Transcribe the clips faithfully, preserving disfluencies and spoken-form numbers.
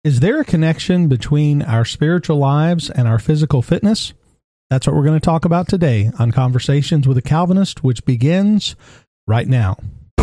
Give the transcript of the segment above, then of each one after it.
Is there a connection between our spiritual lives and our physical fitness? That's what we're going to talk about today on Conversations with a Calvinist, which begins right now.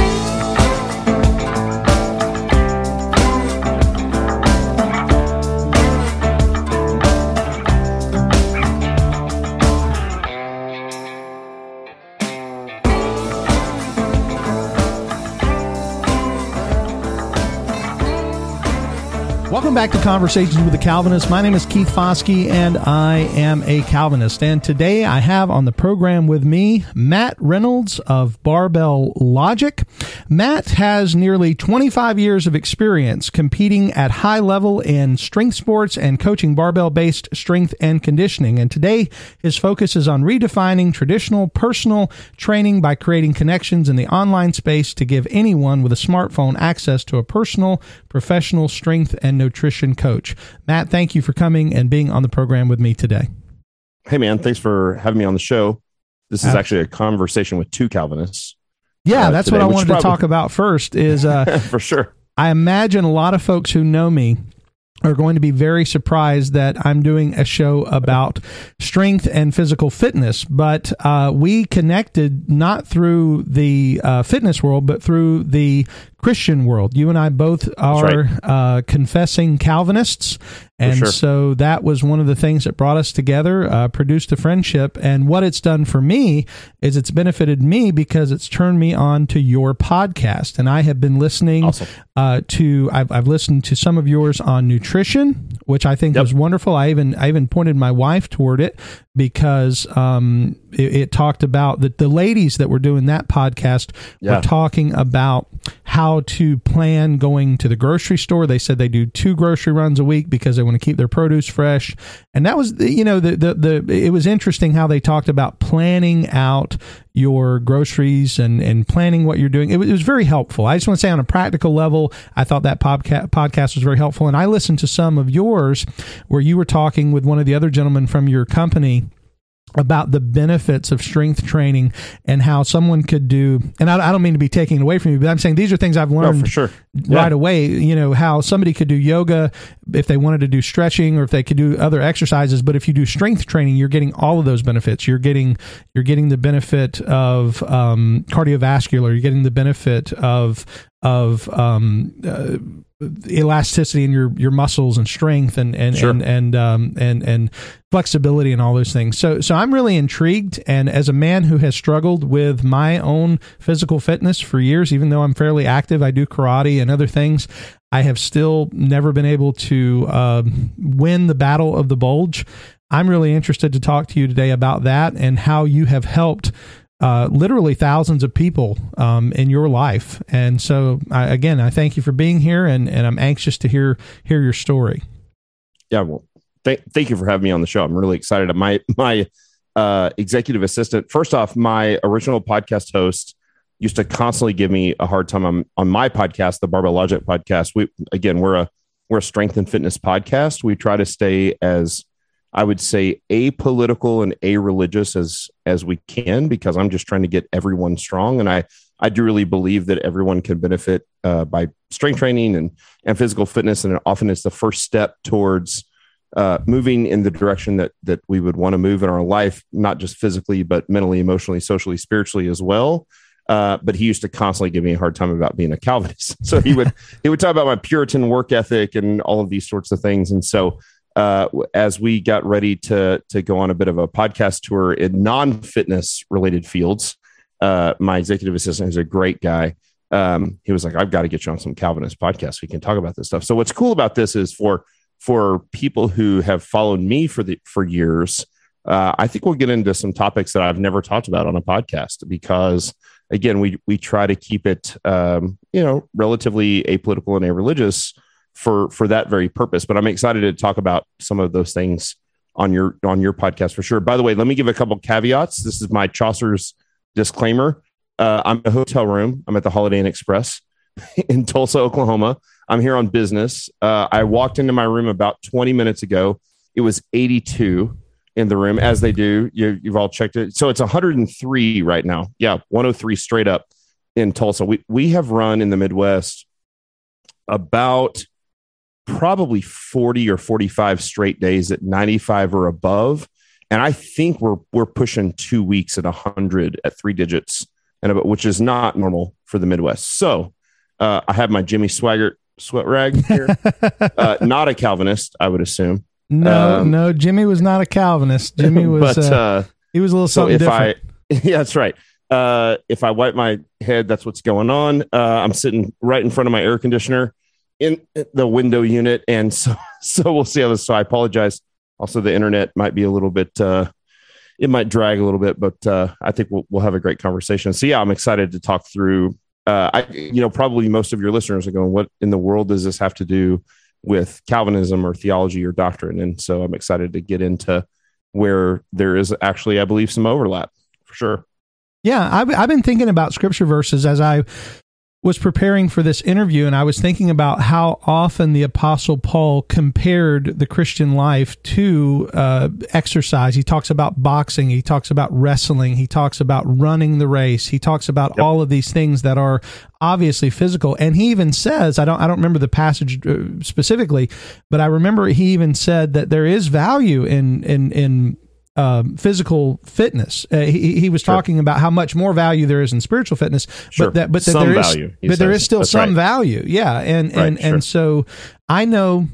Welcome back to Conversations with a Calvinist. My name is Keith Foskey, and I am a Calvinist. And today I have on the program with me Matt Reynolds of Barbell Logic. Matt has nearly twenty-five years of experience competing at high level in strength sports and coaching barbell-based strength and conditioning. And today his focus is on redefining traditional personal training by creating connections in the online space to give anyone with a smartphone access to a personal, professional strength and nutrition coach. Matt, thank you for coming and being on the program with me today. Hey, man, thanks for having me on the show. This is actually a conversation with two Calvinists. Yeah, uh, that's today, what I wanted probably, to talk about first is uh, for sure. I imagine a lot of folks who know me are going to be very surprised that I'm doing a show about strength and physical fitness, but uh, we connected not through the uh, fitness world, but through the Christian world. You and I both are right. uh, confessing Calvinists, and sure. so that was one of the things that brought us together, uh, produced a friendship, and what it's done for me is it's benefited me because it's turned me on to your podcast, and I have been listening awesome. uh, to, I've, I've listened to some of yours on nutrition, which I think yep. was wonderful. I even I even pointed my wife toward it because um, it, it talked about that the ladies that were doing that podcast yeah. were talking about how to plan going to the grocery store. They said they do two grocery runs a week because they want to keep their produce fresh. And that was, you know, the, the, the, it was interesting how they talked about planning out your groceries and, and planning what you're doing. It was, it was very helpful. I just want to say on a practical level, I thought that podca- podcast was very helpful. And I listened to some of yours where you were talking with one of the other gentlemen from your company about the benefits of strength training and how someone could do, and I, I don't mean to be taking it away from you, but I'm saying these are things I've learned no, for sure. right yeah. away, you know, how somebody could do yoga if they wanted to do stretching or if they could do other exercises. But if you do strength training, you're getting all of those benefits. You're getting, you're getting the benefit of um, cardiovascular, you're getting the benefit of, of, um, uh, elasticity in your, your muscles and strength and, and, sure. and, and, um, and, and flexibility and all those things. So, so I'm really intrigued. And as a man who has struggled with my own physical fitness for years, even though I'm fairly active, I do karate and other things, I have still never been able to uh, win the battle of the bulge. I'm really interested to talk to you today about that and how you have helped Uh, literally thousands of people um, in your life. And so, I, again, I thank you for being here, and, and I'm anxious to hear hear your story. Yeah, well, th- thank you for having me on the show. I'm really excited. My my uh, executive assistant, first off, my original podcast host used to constantly give me a hard time on, on my podcast, the Barbell Logic podcast. We again, we're a we're a strength and fitness podcast. We try to stay as I would say apolitical and a-religious as as we can, because I'm just trying to get everyone strong. And I, I do really believe that everyone can benefit uh, by strength training and, and physical fitness. And often it's the first step towards uh, moving in the direction that that we would want to move in our life, not just physically, but mentally, emotionally, socially, spiritually as well. Uh, but he used to constantly give me a hard time about being a Calvinist. So he would he would talk about my Puritan work ethic and all of these sorts of things. And so Uh, as we got ready to to go on a bit of a podcast tour in non-fitness related fields, uh, my executive assistant is a great guy. Um, he was like, "I've got to get you on some Calvinist podcasts. We can talk about this stuff." So what's cool about this is for for people who have followed me for the for years, uh, I think we'll get into some topics that I've never talked about on a podcast because, again, we we try to keep it um, you know relatively apolitical and a-religious for for that very purpose. But I'm excited to talk about some of those things on your on your podcast for sure. By the way, let me give a couple caveats. This is my Chaucer's disclaimer. Uh, I'm in a hotel room. I'm at the Holiday Inn Express in Tulsa, Oklahoma. I'm here on business. Uh, I walked into my room about twenty minutes ago. It was eighty-two in the room, as they do. You, you've all checked it. So it's one hundred three right now. Yeah, one oh three straight up in Tulsa. We we have run in the Midwest about probably forty or forty-five straight days at ninety-five or above. And I think we're we're pushing two weeks at one hundred at three digits, and about, which is not normal for the Midwest. So uh, I have my Jimmy Swaggart sweat rag here. uh, not a Calvinist, I would assume. No, um, no, Jimmy was not a Calvinist. Jimmy was, but, uh, uh, he was a little so something if different. I, yeah, that's right. Uh, if I wipe my head, that's what's going on. Uh, I'm sitting right in front of my air conditioner in the window unit. And so, so we'll see how this, so I apologize. Also, the internet might be a little bit, uh, it might drag a little bit, but uh, I think we'll, we'll have a great conversation. So yeah, I'm excited to talk through, uh, I, you know, probably most of your listeners are going, what in the world does this have to do with Calvinism or theology or doctrine? And so I'm excited to get into where there is actually, I believe, some overlap for sure. Yeah, I've, I've been thinking about scripture verses as I was preparing for this interview, and I was thinking about how often the Apostle Paul compared the Christian life to uh, exercise. He talks about boxing, he talks about wrestling, he talks about running the race, he talks about yep. all of these things that are obviously physical. And he even says, I don't, I don't remember the passage uh, specifically, but I remember he even said that there is value in in in Um, physical fitness. Uh, he he was sure. talking about how much more value there is in spiritual fitness, sure. but that but that some there is value, but says. there is still That's some right. value. Yeah, and right, and sure. and so I know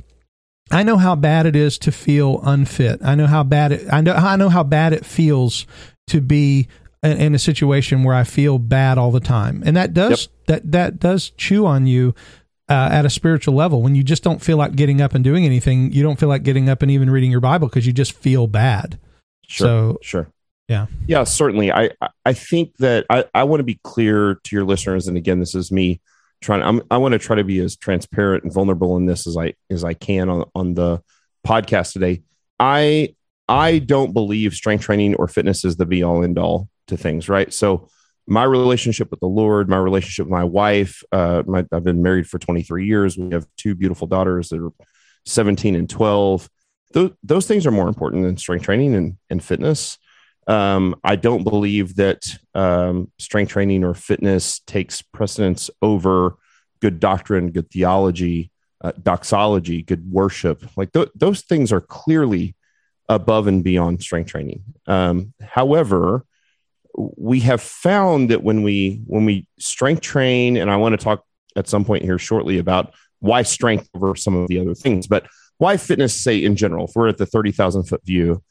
I know how bad it is to feel unfit. I know how bad it I know I know how bad it feels to be in, in a situation where I feel bad all the time, and that does yep. that that does chew on you. Uh, at a spiritual level, when you just don't feel like getting up and doing anything, you don't feel like getting up and even reading your Bible because you just feel bad. Sure, so, sure. Yeah. Yeah, certainly. I, I think that I, I want to be clear to your listeners. And again, this is me trying, I'm, I want to try to be as transparent and vulnerable in this as I, as I can on, on the podcast today. I, I don't believe strength training or fitness is the be all end all to things, right? So my relationship with the Lord, my relationship with my wife, uh, my, I've been married for twenty-three years. We have two beautiful daughters that are seventeen and twelve. Those, those things are more important than strength training and, and fitness. Um, I don't believe that um, strength training or fitness takes precedence over good doctrine, good theology, uh, doxology, good worship. Like th- those things are clearly above and beyond strength training. Um, however, we have found that when we when we strength train, and I want to talk at some point here shortly about why strength over some of the other things, but why fitness, say in general, if we're at the thirty thousand foot view,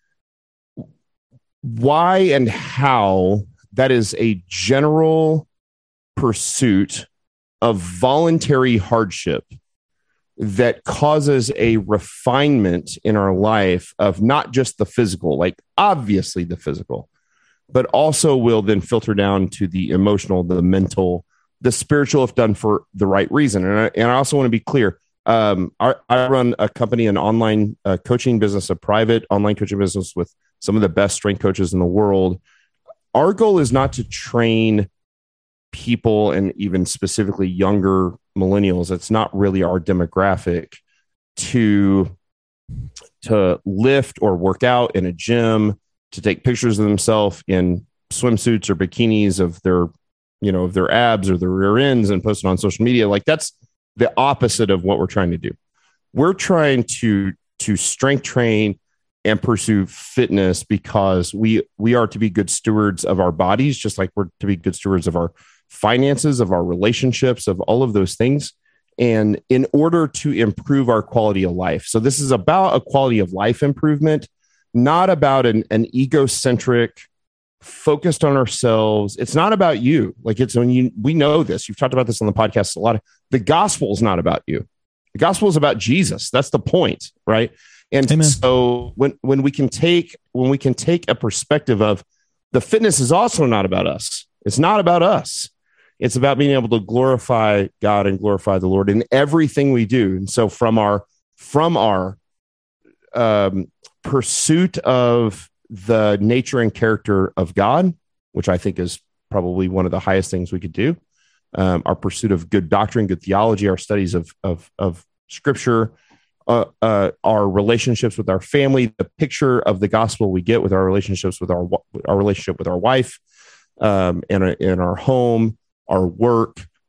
why and how that is a general pursuit of voluntary hardship that causes a refinement in our life of not just the physical, like obviously the physical, but also will then filter down to the emotional, the mental, the spiritual, if done for the right reason. And I, and I also want to be clear. Um, I, I run a company, an online uh, coaching business, a private online coaching business with some of the best strength coaches in the world. Our goal is not to train people, and even specifically younger millennials. It's not really our demographic to, to lift or work out in a gym, to take pictures of themselves in swimsuits or bikinis of their, you know, of their abs or their rear ends and post it on social media. Like that's the opposite of what we're trying to do. We're trying to, to strength train and pursue fitness because we, we are to be good stewards of our bodies, just like we're to be good stewards of our finances, of our relationships, of all of those things. And in order to improve our quality of life. So this is about a quality of life improvement, not about an, an egocentric, focused on ourselves. It's not about you. Like it's when you, we know this, you've talked about this on the podcast a lot. The gospel is not about you. The gospel is about Jesus. That's the point. Right. And Amen. So when, when we can take, when we can take a perspective of the fitness is also not about us. It's not about us. It's about being able to glorify God and glorify the Lord in everything we do. And so from our, from our um, pursuit of the nature and character of God, which I think is probably one of the highest things we could do, um, our pursuit of good doctrine, good theology, our studies of, of, of scripture, uh, uh, our relationships with our family, the picture of the gospel we get with our relationships with our, our relationship with our wife, um, and in our home, our work,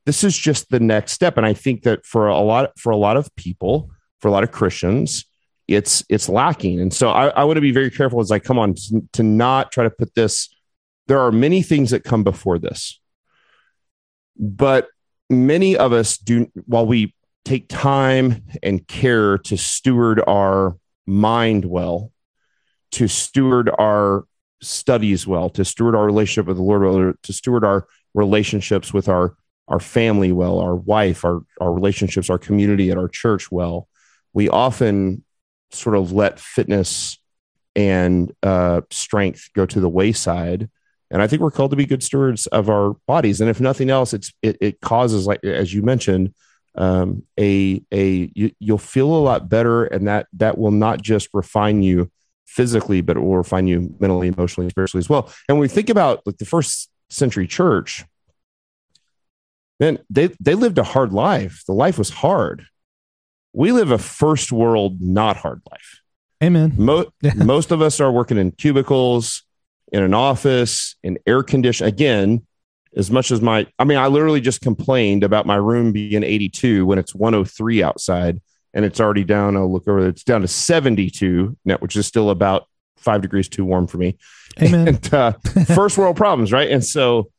this is just the next step. And I think that for a lot, for a lot of people, for a lot of Christians, it's, it's lacking. And so I, I want to be very careful as I come on to, to not try to put this. There are many things that come before this, but many of us do, while we take time and care to steward our mind well, to steward our studies well, to steward our relationship with the Lord well, to steward our relationships with our, our family well, our wife, our, our relationships, our community at our church well, we often sort of let fitness and uh, strength go to the wayside. And I think we're called to be good stewards of our bodies. And if nothing else, it's it, it causes, like as you mentioned, um, a a you, you'll feel a lot better, and that that will not just refine you physically, but it will refine you mentally, emotionally, spiritually as well. And when we think about like the first century church, man, they they lived a hard life. The life was hard. We live a first world, not hard life. Amen. Mo- most of us are working in cubicles, in an office, in air condition. Again, as much as my, I mean, I literally just complained about my room being eighty-two when it's one oh three outside, and it's already down. I'll look over, it's down to seventy-two now, which is still about five degrees too warm for me. Amen. And, uh, first world problems, right? And so,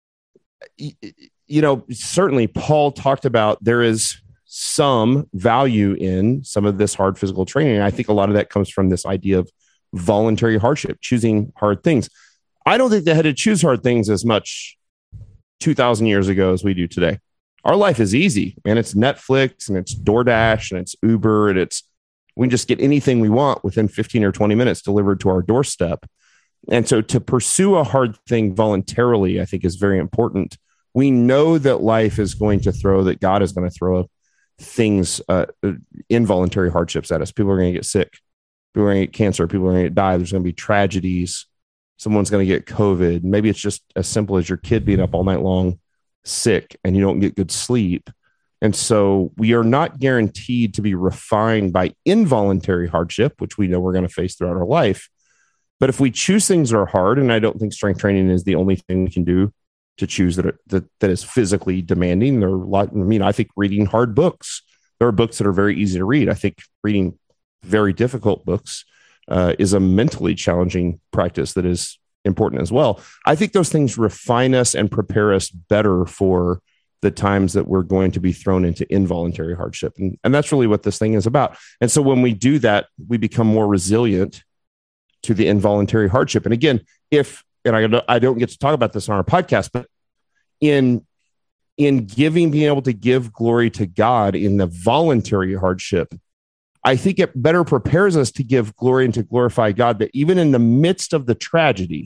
you know, certainly Paul talked about there is some value in some of this hard physical training. And I think a lot of that comes from this idea of voluntary hardship, choosing hard things. I don't think they had to choose hard things as much two thousand years ago as we do today. Our life is easy, and it's Netflix and it's DoorDash and it's Uber, and it's, we can just get anything we want within fifteen or twenty minutes delivered to our doorstep. And so to pursue a hard thing voluntarily, I think is very important. We know that life is going to throw, that God is going to throw things, uh, involuntary hardships at us. People are going to get sick. People are going to get cancer. People are going to die. There's going to be tragedies. Someone's going to get COVID. Maybe it's just as simple as your kid being up all night long, sick, and you don't get good sleep. And so we are not guaranteed to be refined by involuntary hardship, which we know we're going to face throughout our life. But if we choose things that are hard, and I don't think strength training is the only thing we can do to choose that, are, that, that is physically demanding. There are a lot, I mean, I think reading hard books, there are books that are very easy to read. I think reading very difficult books uh, is a mentally challenging practice that is important as well. I think those things refine us and prepare us better for the times that we're going to be thrown into involuntary hardship. And, and that's really what this thing is about. And so when we do that, we become more resilient to the involuntary hardship. And again, if, and I, I don't get to talk about this on our podcast, but in, in giving, being able to give glory to God in the voluntary hardship, I think it better prepares us to give glory and to glorify God, that even in the midst of the tragedy,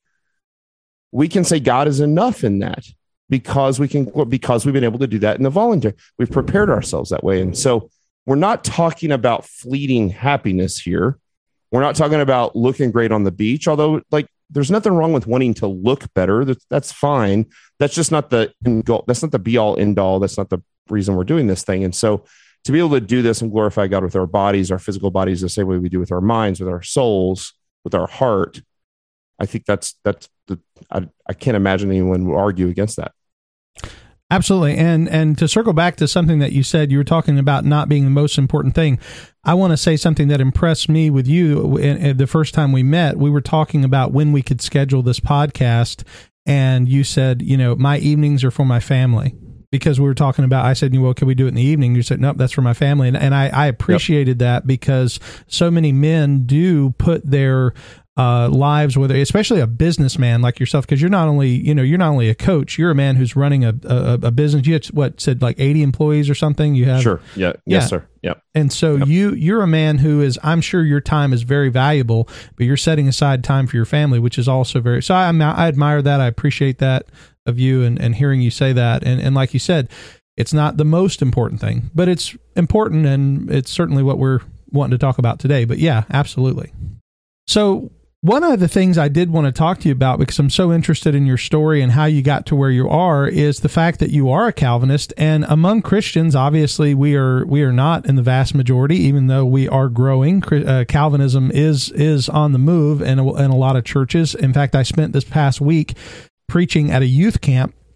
we can say God is enough in that, because we can, because we've been able to do that in the voluntary. We've prepared ourselves that way. And so we're not talking about fleeting happiness here. We're not talking about looking great on the beach, although like there's nothing wrong with wanting to look better. That's, that's fine. That's just not the end goal. That's not the be all end all. That's not the reason we're doing this thing. And so to be able to do this and glorify God with our bodies, our physical bodies, the same way we do with our minds, with our souls, with our heart, I think that's, that's the, I, I can't imagine anyone would argue against that. Absolutely. And, and to circle back to something that you said, you were talking about not being the most important thing. I want to say something that impressed me with you. In, the first time we met, we were talking about when we could schedule this podcast. And you said, you know, my evenings are for my family. Because we were talking about, I said, well, can we do it in the evening? You said, nope, that's for my family. And, and I, I appreciated yep. that, because so many men do put their uh, lives, whether, especially a businessman like yourself, because you're not only, you know, you're not only a coach, you're a man who's running a, a, a business. You had, what, said like eighty employees or something? You have, sure. Yeah. yeah. Yes, sir. Yeah. And so yep. you, you're a man who is, I'm sure your time is very valuable, but you're setting aside time for your family, which is also very, so I, I admire that. I appreciate that of you, and, and hearing you say that. And, and like you said, it's not the most important thing, but it's important, and it's certainly what we're wanting to talk about today. But yeah, absolutely. So one of the things I did want to talk to you about, because I'm so interested in your story and how you got to where you are, is the fact that you are a Calvinist. And among Christians, obviously, we are we are not in the vast majority, even though we are growing. Uh, Calvinism is is on the move in a, in a lot of churches. In fact, I spent this past week preaching at a youth camp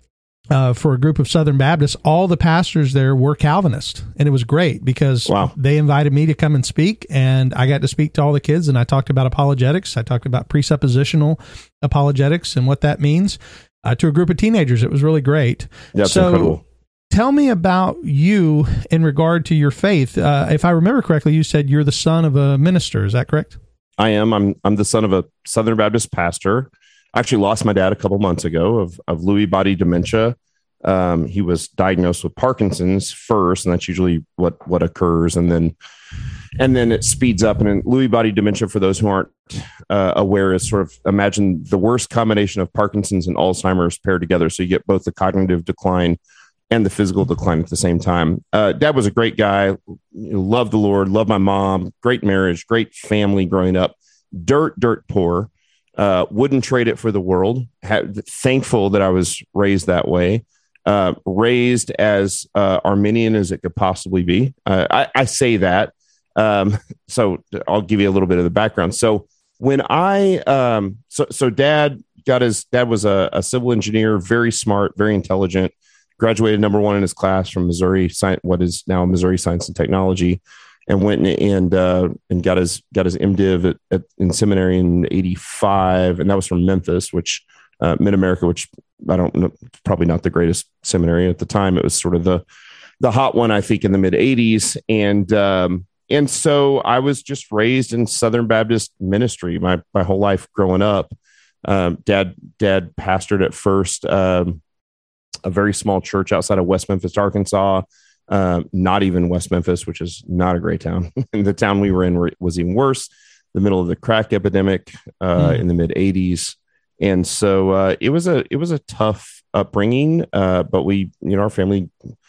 uh, for a group of Southern Baptists. All the pastors there were Calvinist, and it was great because wow. they invited me to come and speak, and I got to speak to all the kids, and I talked about apologetics. I talked about presuppositional apologetics and what that means uh, to a group of teenagers. It was really great. That's so, incredible. Tell me about you in regard to your faith. Uh, if I remember correctly, you said you're the son of a minister. Is that correct? I am. I'm I'm the son of a Southern Baptist pastor. I actually lost my dad a couple months ago of, of Lewy body dementia. Um, he was diagnosed with Parkinson's first, and that's usually what, what occurs. And then and then it speeds up. And then Lewy body dementia, for those who aren't uh, aware, is sort of, imagine the worst combination of Parkinson's and Alzheimer's paired together. So you get both the cognitive decline and the physical decline at the same time. Uh, Dad was a great guy, loved the Lord, loved my mom, great marriage, great family growing up, dirt, dirt poor, uh, wouldn't trade it for the world. Had, thankful that I was raised that way, uh, raised as uh, Arminian as it could possibly be. Uh, I, I say that. Um, so I'll give you a little bit of the background. So when I, um, so, so dad got his, dad was a, a civil engineer, very smart, very intelligent, graduated number one in his class from Missouri, what is now Missouri Science and Technology, and went and uh, and got his got his MDiv at, at, in seminary in eighty-five, and that was from Memphis, which uh, Mid America, which I don't know, probably not the greatest seminary at the time. It was sort of the the hot one, I think, in the mid eighties, and um, and so I was just raised in Southern Baptist ministry my my whole life growing up. Um, dad dad pastored at first. Um, a very small church outside of West Memphis, Arkansas, uh, not even West Memphis, which is not a great town. And the town we were in was even worse, the middle of the crack epidemic uh, mm. in the mid eighties. And so uh, it was a, it was a tough upbringing, uh, but we, you know, our family,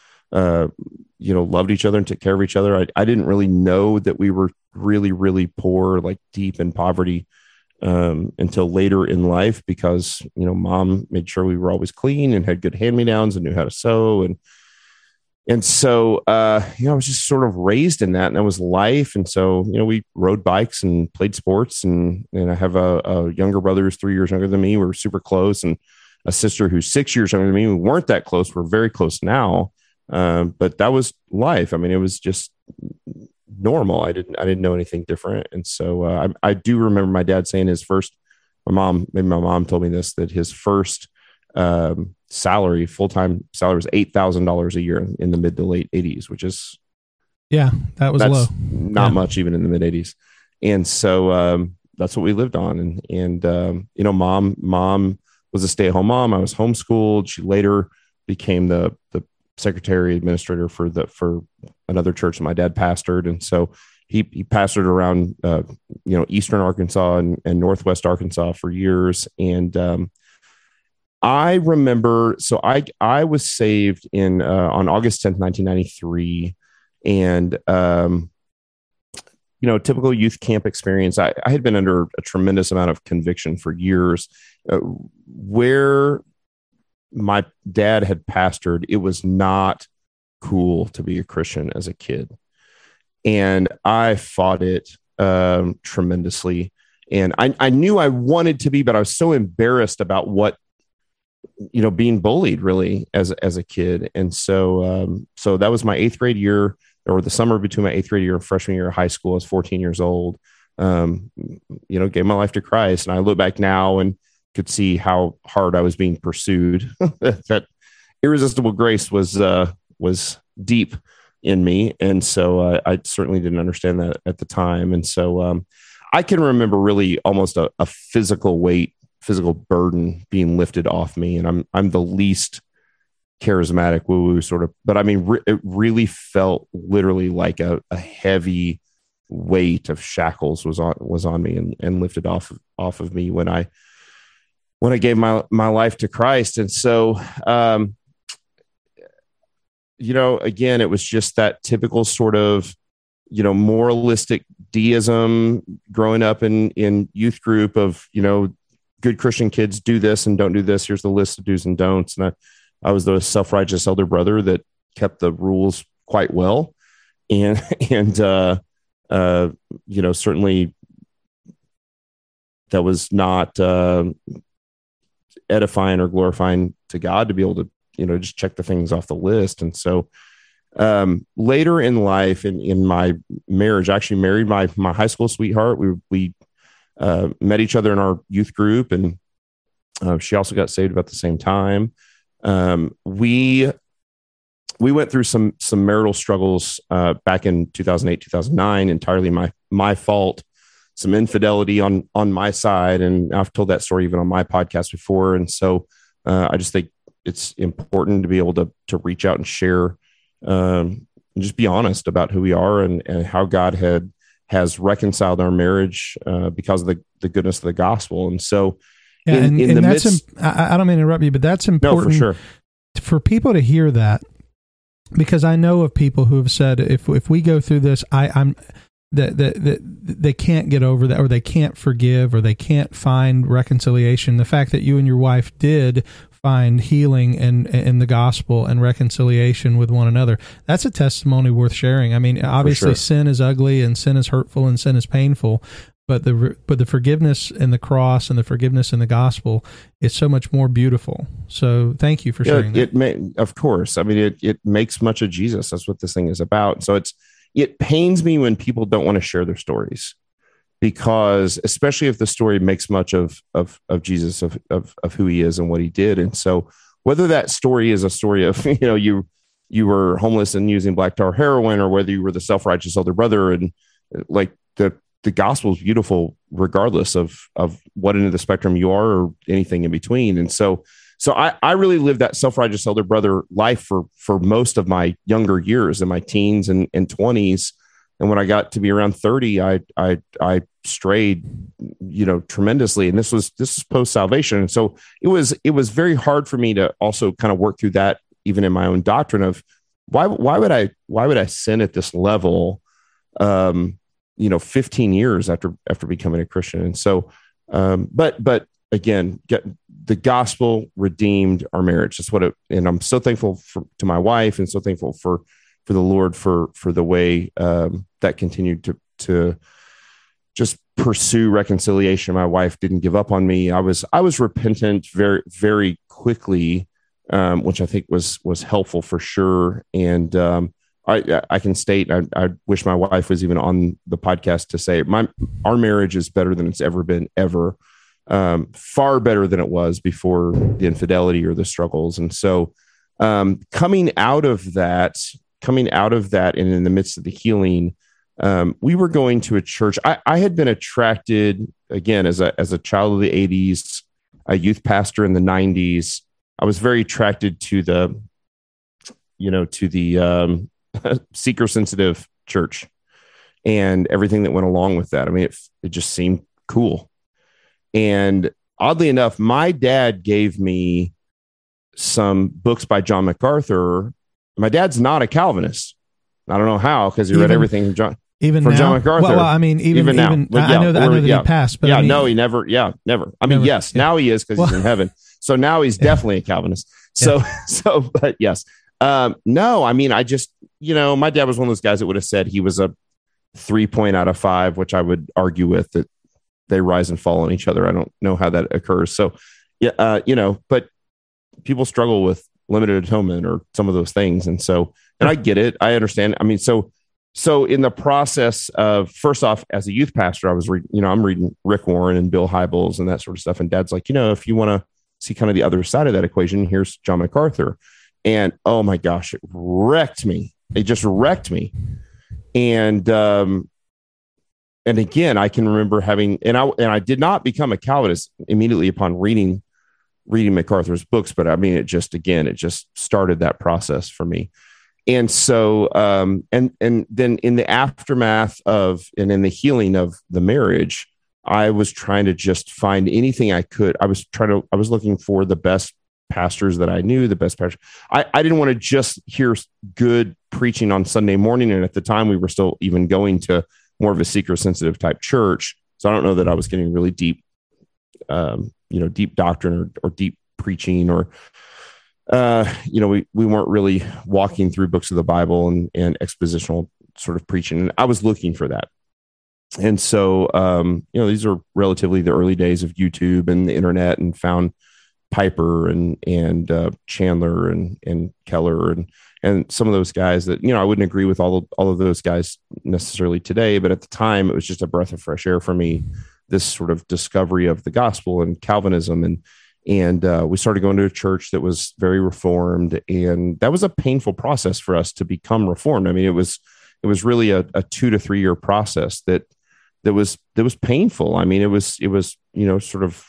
uh, you know, loved each other and took care of each other. I, I didn't really know that we were really, really poor, like deep in poverty, Um, until later in life, because, you know, mom made sure we were always clean and had good hand-me-downs and knew how to sew. And, and so, uh, you know, I was just sort of raised in that, and that was life. And so, you know, we rode bikes and played sports, and, and I have a, a younger brother who's three years younger than me. We're super close, and a sister who's six years younger than me. We weren't that close. We're very close now. Um, but that was life. I mean, it was just normal. I didn't, I didn't know anything different. And so uh, I, I do remember my dad saying his first, my mom, maybe my mom told me this, that his first um, salary, full-time salary was eight thousand dollars a year in the mid to late eighties, which is, yeah, that was low. Not yeah. much even in the mid eighties. And so um, that's what we lived on. And, and um, you know, mom, mom was a stay-at-home mom. I was homeschooled. She later became the, the secretary administrator for the, for another church that my dad pastored. And so he, he pastored around, uh, you know, Eastern Arkansas and, and Northwest Arkansas for years. And um, I remember, so I, I was saved in, uh, on August tenth, nineteen ninety-three. And, um, you know, typical youth camp experience. I, I had been under a tremendous amount of conviction for years, uh, where my dad had pastored. It was not cool to be a Christian as a kid. And I fought it um, tremendously. And I, I knew I wanted to be, but I was so embarrassed about what, you know, being bullied really as, as a kid. And so, um, so that was my eighth grade year, or the summer between my eighth grade year and freshman year of high school. I was fourteen years old, um, you know, gave my life to Christ. And I look back now and could see how hard I was being pursued. That irresistible grace was, uh, was deep in me. And so uh, I certainly didn't understand that at the time. And so um, I can remember really almost a, a physical weight, physical burden being lifted off me. And I'm, I'm the least charismatic woo-woo sort of, but I mean, re- it really felt literally like a, a heavy weight of shackles was on, was on me and, and lifted off, off of me when I, when I gave my, my life to Christ. And so, um, you know, again, it was just that typical sort of, you know, moralistic deism growing up in, in youth group of, you know, good Christian kids do this and don't do this. Here's the list of do's and don'ts. And I, I was the self-righteous elder brother that kept the rules quite well. And, and, uh, uh, you know, certainly that was not, uh, edifying or glorifying to God to be able to, you know, just check the things off the list. And so um, later in life, in, in my marriage, I actually married my, my high school sweetheart. We, we uh, met each other in our youth group, and uh, she also got saved about the same time. Um, we, we went through some, some marital struggles uh, back in two thousand eight, two thousand nine, entirely my, my fault, some infidelity on, on my side. And I've told that story even on my podcast before. And so uh, I just think it's important to be able to, to reach out and share, um, and just be honest about who we are and, and how God had, has reconciled our marriage uh, because of the, the goodness of the gospel. And so yeah, in, and, in and the that's, midst, imp- I, I don't mean to interrupt you, but that's important no, for sure. for people to hear that, because I know of people who have said, if, if we go through this, I, I'm, that, that, that they can't get over that, or they can't forgive, or they can't find reconciliation. The fact that you and your wife did find healing in, in the gospel and reconciliation with one another, that's a testimony worth sharing. I mean, obviously sure. sin is ugly and sin is hurtful and sin is painful, but the, but the forgiveness in the cross and the forgiveness in the gospel is so much more beautiful. So thank you for yeah, sharing that. It may, of course. I mean, it, it makes much of Jesus. That's what this thing is about. So it's, it pains me when people don't want to share their stories, because especially if the story makes much of, of, of Jesus, of, of, of who he is and what he did. And so whether that story is a story of, you know, you, you were homeless and using black tar heroin, or whether you were the self-righteous older brother, and like the, the gospel is beautiful regardless of, of what end of the spectrum you are or anything in between. And so, so I, I really lived that self-righteous elder brother life for, for most of my younger years, in my teens and, and twenties. And when I got to be around thirty, I, I, I strayed, you know, tremendously. And this was, this was post salvation. And so it was, it was very hard for me to also kind of work through that, even in my own doctrine of why, why would I, why would I sin at this level? Um, you know, fifteen years after, after becoming a Christian. And so, um, but, but again, get the gospel redeemed our marriage. That's what it, and I'm so thankful for, to my wife, and so thankful for, for the Lord, for, for the way, um, that continued to, to just pursue reconciliation. My wife didn't give up on me. I was, I was repentant very, very quickly, um, which I think was, was helpful for sure. And, um, I, I can state, I, I wish my wife was even on the podcast to say my, our marriage is better than it's ever been, ever, um, far better than it was before the infidelity or the struggles. And so, um, coming out of that, coming out of that and in the midst of the healing, um, we were going to a church. I, I had been attracted, again, as a, as a child of the eighties, a youth pastor in the nineties. I was very attracted to the, you know, to the, um, seeker sensitive church and everything that went along with that. I mean, it, it just seemed cool. And oddly enough, my dad gave me some books by John MacArthur. My dad's not a Calvinist. I don't know how, because he even, read everything from John, even from now? John MacArthur. Well, I mean, even, even now. Even, but, I, yeah, know that, I know that yeah. he passed, but yeah, I mean, no, he never. Yeah, never. I mean, never, yes, yeah. now he is because well, he's in heaven. So now he's yeah. definitely a Calvinist. So, yeah. so, but yes, um, no, I mean, I just, you know, my dad was one of those guys that would have said he was a three point out of five, which I would argue with, that they rise and fall on each other. I don't know how that occurs. So, yeah, uh, you know, but people struggle with limited atonement or some of those things. And so, and I get it. I understand. I mean, so, so in the process of, first off, as a youth pastor, I was reading, you know, I'm reading Rick Warren and Bill Hybels and that sort of stuff. And Dad's like, you know, if you want to see kind of the other side of that equation, here's John MacArthur. And oh my gosh, it wrecked me. It just wrecked me. And, um, and again, I can remember having, and I, and I did not become a Calvinist immediately upon reading, reading MacArthur's books, but I mean, it just, again, it just started that process for me. And so, um, and, and then in the aftermath of, and in the healing of the marriage, I was trying to just find anything I could. I was trying to, I was looking for the best pastors that I knew, the best pastor. I, I didn't want to just hear good preaching on Sunday morning. And at the time we were still even going to more of a seeker sensitive type church. So I don't know that I was getting really deep, um, you know, deep doctrine or, or deep preaching, or, uh, you know, we, we weren't really walking through books of the Bible and, and expositional sort of preaching. And I was looking for that. And so, um, you know, these are relatively the early days of YouTube and the internet, and found Piper and and uh, Chandler and and Keller and and some of those guys that, you know, I wouldn't agree with all of, all of those guys necessarily today, but at the time it was just a breath of fresh air for me, this sort of discovery of the gospel and Calvinism. And and uh, we started going to a church that was very reformed, and that was a painful process for us to become reformed. I mean, it was it was really a, a two to three year process that that was that was painful. I mean, it was it was you know sort of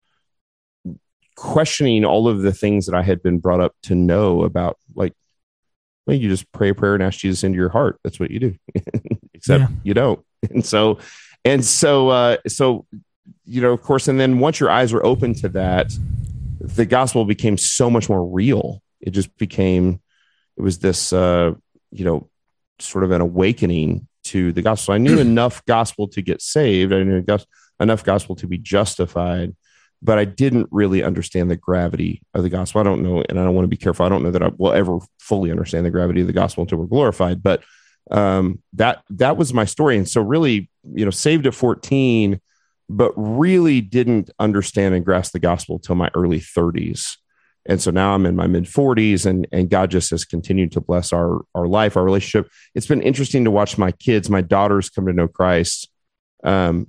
questioning all of the things that I had been brought up to know about, like, well, you just pray a prayer and ask Jesus into your heart. That's what you do, except yeah. you don't. And so, and so, uh, so, you know, of course, and then once your eyes were open to that, the gospel became so much more real. It just became, it was this, uh, you know, sort of an awakening to the gospel. I knew enough gospel to get saved. I knew enough gospel to be justified, but I didn't really understand the gravity of the gospel. I don't know, and I don't want to be careful. I don't know that I will ever fully understand the gravity of the gospel until we're glorified. But um, that that was my story. And so really, you know, saved at fourteen, but really didn't understand and grasp the gospel till my early thirties. And so now I'm in my mid forties, and and God just has continued to bless our our life, our relationship. It's been interesting to watch my kids, my daughters, come to know Christ. Um,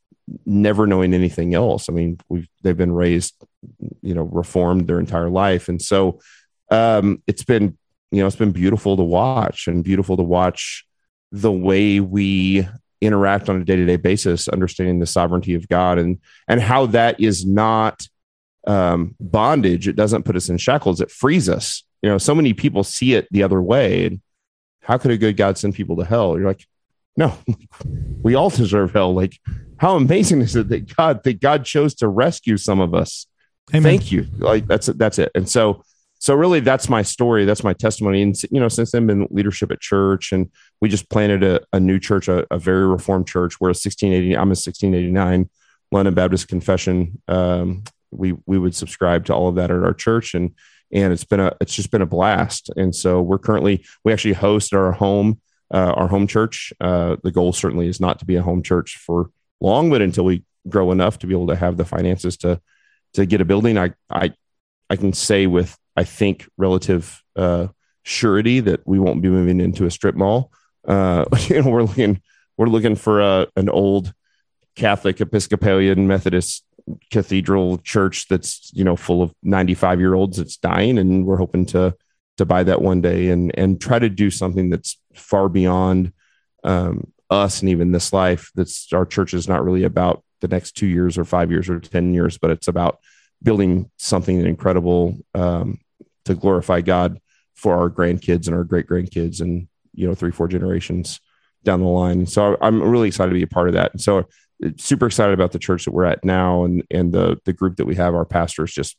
never knowing anything else. I mean, we've, they've been raised, you know, reformed their entire life. And so um, it's been, you know, it's been beautiful to watch, and beautiful to watch the way we interact on a day-to-day basis, understanding the sovereignty of God, and, and how that is not um, bondage. It doesn't put us in shackles. It frees us. You know, so many people see it the other way. And how could a good God send people to hell? You're like, no, we all deserve hell. Like, how amazing is it that God that God chose to rescue some of us? Amen. Thank you. Like that's it. That's it. And so, so really, that's my story. That's my testimony. And you know, since then, been leadership at church, and we just planted a, a new church, a, a very reformed church. We're a sixteen eighty. I'm a sixteen eighty-nine London Baptist Confession. Um, we we would subscribe to all of that at our church, and and it's been a it's just been a blast. And so we're currently we actually host our home uh, our home church. Uh, the goal certainly is not to be a home church for long, but until we grow enough to be able to have the finances to to get a building, I I I can say with I think relative uh, surety that we won't be moving into a strip mall. Uh, you know, we're looking we're looking for a, an old Catholic Episcopalian Methodist cathedral church that's, you know, full of ninety-five year olds that's dying, and we're hoping to to buy that one day and and try to do something that's far beyond um, us and even this life. That's our church is not really about the next two years or five years or ten years, but it's about building something incredible um, to glorify God for our grandkids and our great grandkids, and you know, three four generations down the line. So I'm really excited to be a part of that. And so super excited about the church that we're at now, and and the the group that we have. Our pastors just,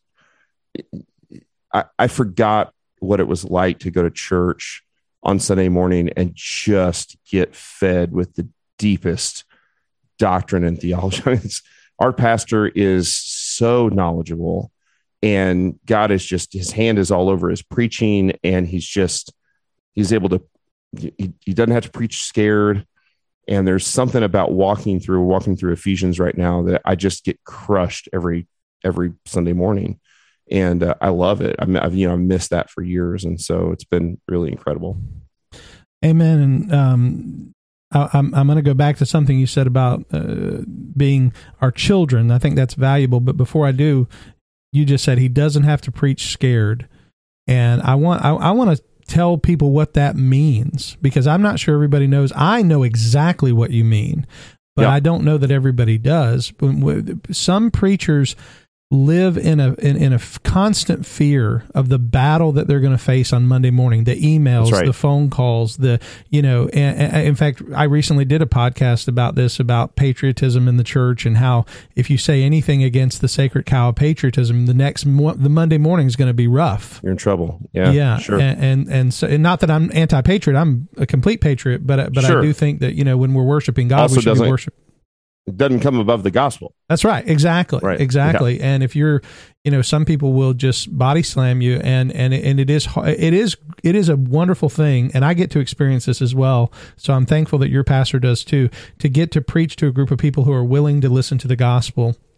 I, I forgot what it was like to go to church on Sunday morning and just get fed with the deepest doctrine and theology. It's, our pastor is so knowledgeable, and God is just, his hand is all over his preaching, and he's just, he's able to, he, he doesn't have to preach scared. And there's something about walking through, walking through Ephesians right now that I just get crushed every, every Sunday morning. And uh, I love it. I'm, I've, you know, I've missed that for years. And so it's been really incredible. Amen. And um, I, I'm, I'm going to go back to something you said about uh, being our children. I think that's valuable. But before I do, you just said he doesn't have to preach scared. And I want, I, I want to tell people what that means, because I'm not sure everybody knows. I know exactly what you mean, but yep. I don't know that everybody does. Some preachers live in a in, in a constant fear of the battle that they're going to face on Monday morning, the emails, right. the phone calls, the, you know, and, and in fact, I recently did a podcast about this, about patriotism in the church, and how if you say anything against the sacred cow of patriotism, the next, mo- the Monday morning is going to be rough. You're in trouble. Yeah. Yeah. Sure. And, and, and so, and not that I'm anti-patriot, I'm a complete patriot, but, but sure. I do think that, you know, when we're worshiping God, also we should be worshiping. It doesn't come above the gospel. That's right. Exactly. Right. Exactly. Yeah. And if you're, you know, some people will just body slam you, and, and, and it is, it is, it is a wonderful thing. And I get to experience this as well. So I'm thankful that your pastor does too, to get to preach to a group of people who are willing to listen to the gospel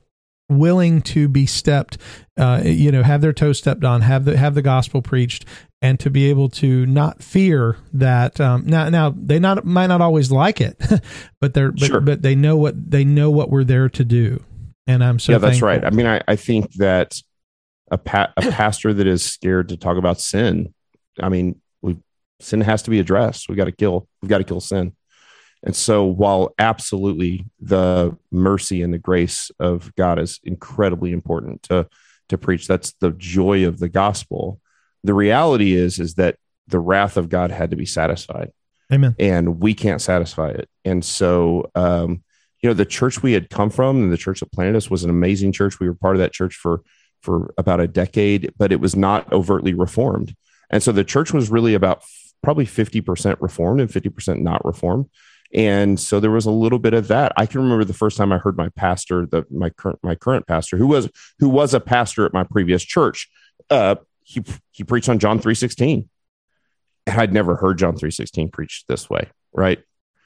willing to be stepped, uh, you know, have their toes stepped on, have the have the gospel preached, and to be able to not fear that. Um, now, now they not might not always like it, but they're but, Sure. but they know what they know what we're there to do, and I'm so yeah, that's thankful. right. I mean, I, I think that a pa- a pastor that is scared to talk about sin, I mean, we sin has to be addressed. We got to kill. We've got to kill sin. And so while absolutely the mercy and the grace of God is incredibly important to, to preach, that's the joy of the gospel. The reality is, is that the wrath of God had to be satisfied. Amen. And we can't satisfy it. And so, um, you know, the church we had come from and the church that planted us was an amazing church. We were part of that church for, for about a decade, but it was not overtly reformed. And so the church was really about f- probably fifty percent reformed and fifty percent not reformed. And so there was a little bit of that. I can remember the first time I heard my pastor, the my current my current pastor, who was who was a pastor at my previous church. Uh, he he preached on John three sixteen, and I'd never heard John three sixteen preached this way, right?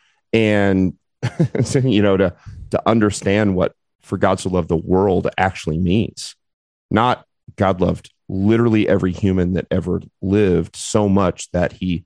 And so, you know, to to understand what "for God so loved the world" actually means, not God loved literally every human that ever lived so much that he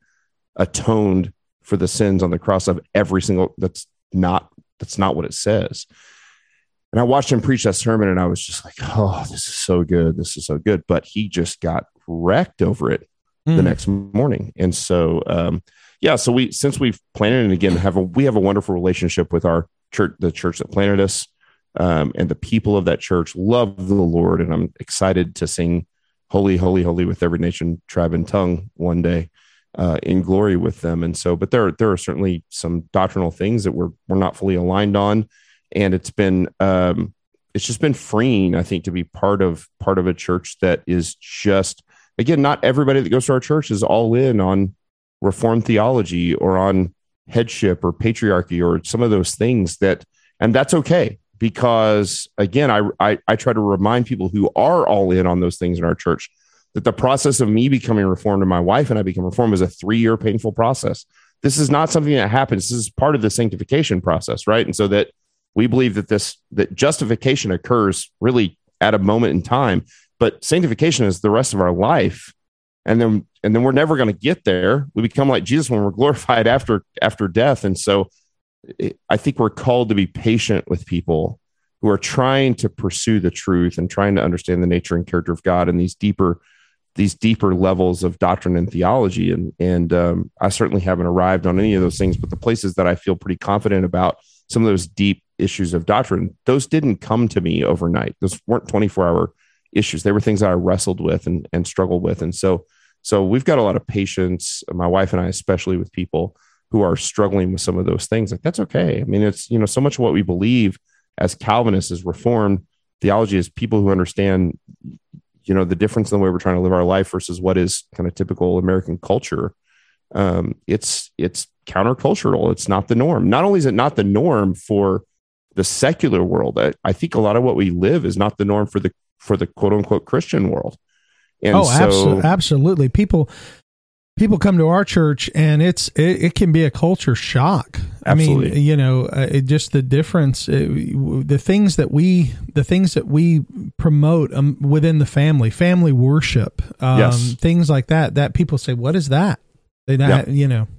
atoned for the sins on the cross of every single, that's not, that's not what it says. And I watched him preach that sermon and I was just like, oh, this is so good. This is so good. But he just got wrecked over it mm. the next morning. And so, um, yeah, so we, since we've planted and again, have a, we have a wonderful relationship with our church, the church that planted us, um, and the people of that church love the Lord. And I'm excited to sing Holy, Holy, Holy with every nation, tribe, and tongue one day. Uh, in glory with them. And so, but there, there are certainly some doctrinal things that we're, we're not fully aligned on. And it's been, um, it's just been freeing, I think, to be part of, part of a church that is just, again, not everybody that goes to our church is all in on Reformed theology or on headship or patriarchy or some of those things that, and that's okay. Because again, I, I, I try to remind people who are all in on those things in our church that the process of me becoming reformed and my wife and I become reformed is a three-year painful process. This is not something that happens. This is part of the sanctification process, right? And so that we believe that this, that justification occurs really at a moment in time, but sanctification is the rest of our life. And then, and then we're never going to get there. We become like Jesus when we're glorified after, after death. And so it, I think we're called to be patient with people who are trying to pursue the truth and trying to understand the nature and character of God and these deeper these deeper levels of doctrine and theology. And, and um, I certainly haven't arrived on any of those things, but the places that I feel pretty confident about some of those deep issues of doctrine, those didn't come to me overnight. Those weren't twenty-four hour issues. They were things that I wrestled with and, and struggled with. And so, so we've got a lot of patience, my wife and I, especially with people who are struggling with some of those things. Like, that's okay. I mean, it's, you know, so much of what we believe as Calvinists is Reformed theology is people who understand, you know, the difference in the way we're trying to live our life versus what is kind of typical American culture. Um, it's, it's countercultural. It's not the norm. Not only is it not the norm for the secular world, I, I think a lot of what we live is not the norm for the, for the quote unquote Christian world. And oh, so, abso- absolutely. People, people come to our church and it's, it, it can be a culture shock. Absolutely. I mean, you know, uh, it just the difference, uh, the things that we, the things that we promote um, within the family, family worship, um, Yes. things like that, that people say, what is that? They, that, Yeah. you know,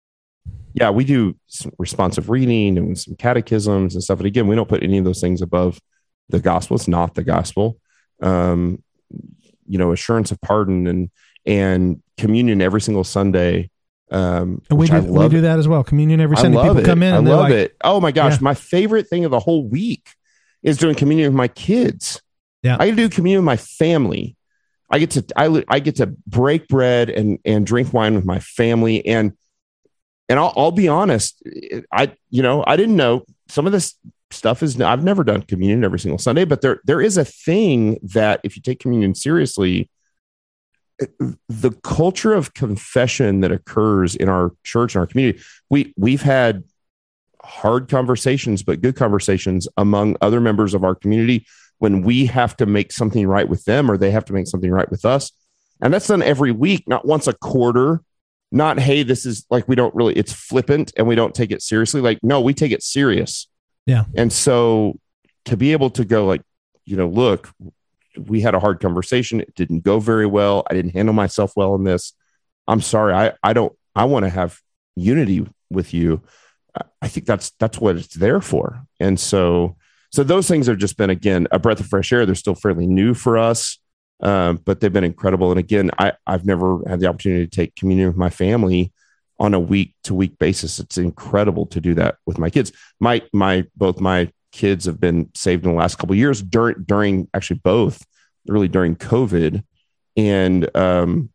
yeah, we do some responsive reading and some catechisms and stuff. And again, we don't put any of those things above the gospel. It's not the gospel. Um, you know, assurance of pardon and, and communion every single Sunday. Um, and we which do, I love. we do that as well. Communion every Sunday. I love People it. come in I and they're love like, it. Oh my gosh. Yeah. My favorite thing of the whole week is doing communion with my kids. Yeah. I get to do communion with my family. I get to, I, I get to break bread and, and drink wine with my family. And, and I'll, I'll be honest. I, you know, I didn't know some of this stuff is, I've never done communion every single Sunday, but there, there is a thing that if you take communion seriously, the culture of confession that occurs in our church and our community, we we've had hard conversations, but good conversations among other members of our community when we have to make something right with them or they have to make something right with us. And that's done every week, not once a quarter, not, hey, this is like, we don't really, it's flippant and we don't take it seriously. Like, no, we take it serious. Yeah. And so to be able to go like, you know, look, we had a hard conversation. It didn't go very well. I didn't handle myself well in this. I'm sorry. I, I don't, I want to have unity with you. I think that's, that's what it's there for. And so, so those things have just been, again, a breath of fresh air. They're still fairly new for us, um, but they've been incredible. And again, I, I've never had the opportunity to take communion with my family on a week to week basis. It's incredible to do that with my kids. My, my, both my kids have been saved in the last couple of years during, during actually both really during COVID, and, um,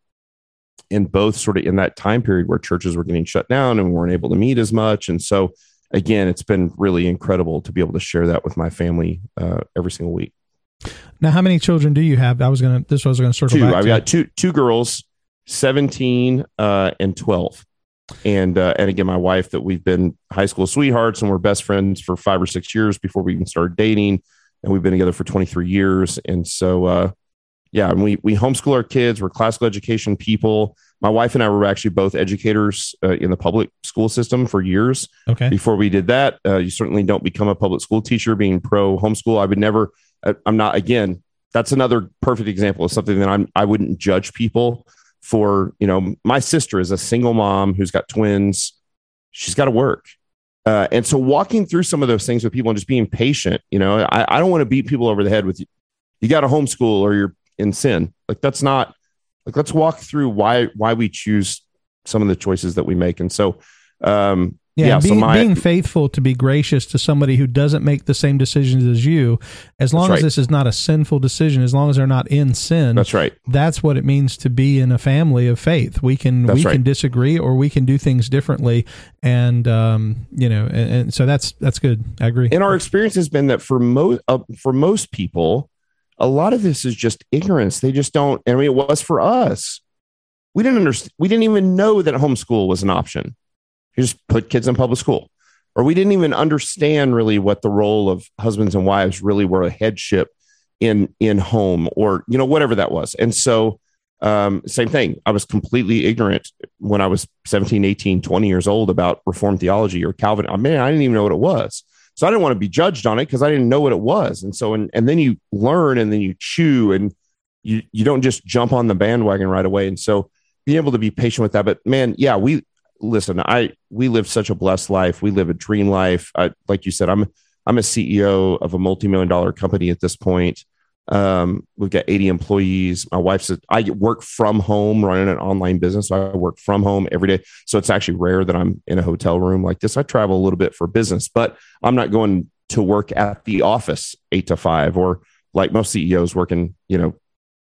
and both sort of in that time period where churches were getting shut down and we weren't able to meet as much. And so again, it's been really incredible to be able to share that with my family, uh, every single week. Now, how many children do you have? I was going to, this was going to circle two. back. I've to. got two, two girls, seventeen, uh, and twelve. And, uh, and again, my wife, that we've been high school sweethearts and we're best friends for five or six years before we even started dating. And we've been together for twenty-three years. And so, uh, yeah, and we, we homeschool our kids. We're classical education people. My wife and I were actually both educators uh, in the public school system for years. Okay. Before we did that, uh, you certainly don't become a public school teacher being pro homeschool. I would never, I, I'm not, again, that's another perfect example of something that I'm, I wouldn't judge people for. You know, my sister is a single mom who's got twins. She's got to work. Uh, and so walking through some of those things with people and just being patient, you know, I, I don't want to beat people over the head with you. You got to homeschool or you're in sin. Like, that's not, like, let's walk through why, why we choose some of the choices that we make. And so, um, yeah, yeah being, so my, being faithful to be gracious to somebody who doesn't make the same decisions as you, as long right. as this is not a sinful decision, as long as they're not in sin. That's right. That's what it means to be in a family of faith. We can, that's we right. can disagree, or we can do things differently. And, um, you know, and, and so that's, that's good. I agree. And our experience has been that for most, uh, for most people, a lot of this is just ignorance. They just don't. I mean, it was for us. We didn't understand. We didn't even know that homeschool was an option. You just put kids in public school, or we didn't even understand really what the role of husbands and wives really were, a headship in, in home, or, you know, whatever that was. And so, um, same thing. I was completely ignorant when I was seventeen, eighteen, twenty years old about Reformed theology or Calvin. I mean, I didn't even know what it was. So I didn't want to be judged on it because I didn't know what it was. And so, and, and then you learn, and then you chew, and you, you don't just jump on the bandwagon right away. And so being able to be patient with that, but man, yeah, we listen, I, we live such a blessed life. We live a dream life. I, like you said, I'm, I'm a C E O of a multi-million dollar company at this point. Um, we've got eighty employees. My wife's, a, I work from home running an online business. So I work from home every day. So it's actually rare that I'm in a hotel room like this. I travel a little bit for business, but I'm not going to work at the office eight to five, or like most C E Os working, you know,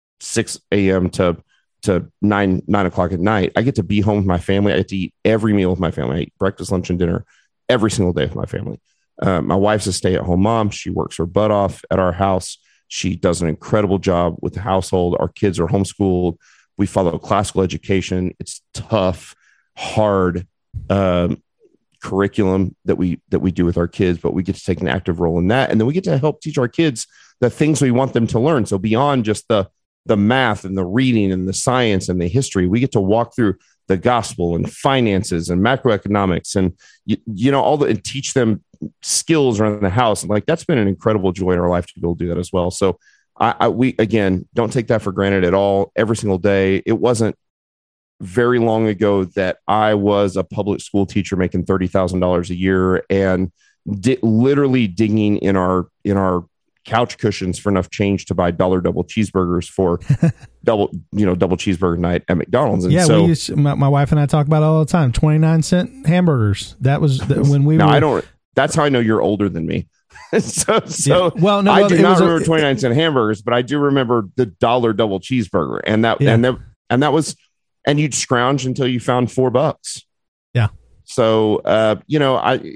six a.m. to, to nine, nine o'clock at night. I get to be home with my family. I get to eat every meal with my family. I eat breakfast, lunch, and dinner every single day with my family. Uh, my wife's a stay-at-home mom. She works her butt off at our house. She does an incredible job with the household. Our kids are homeschooled. We follow classical education. It's tough, hard um, curriculum that we that we do with our kids, but we get to take an active role in that, and then we get to help teach our kids the things we want them to learn. So beyond just the the math and the reading and the science and the history, we get to walk through the gospel and finances and macroeconomics, and you, you know all the and teach them skills around the house. And like, that's been an incredible joy in our life to be able to do that as well. So I, I we again don't take that for granted at all. Every single day. It wasn't very long ago that I was a public school teacher making thirty thousand dollars a year and di- literally digging in our in our couch cushions for enough change to buy dollar double cheeseburgers for double, you know, double cheeseburger night at McDonald's. And yeah, so we used, my, my wife and I talk about it all the time. twenty-nine cent hamburgers. That was the, when we no, were. I don't. That's how I know you're older than me. so, so yeah. well, no, I well, do not a, remember twenty-nine cent hamburgers, but I do remember the dollar double cheeseburger, and that yeah. and that and that was, and you'd scrounge until you found four bucks. Yeah. So, uh, you know, I.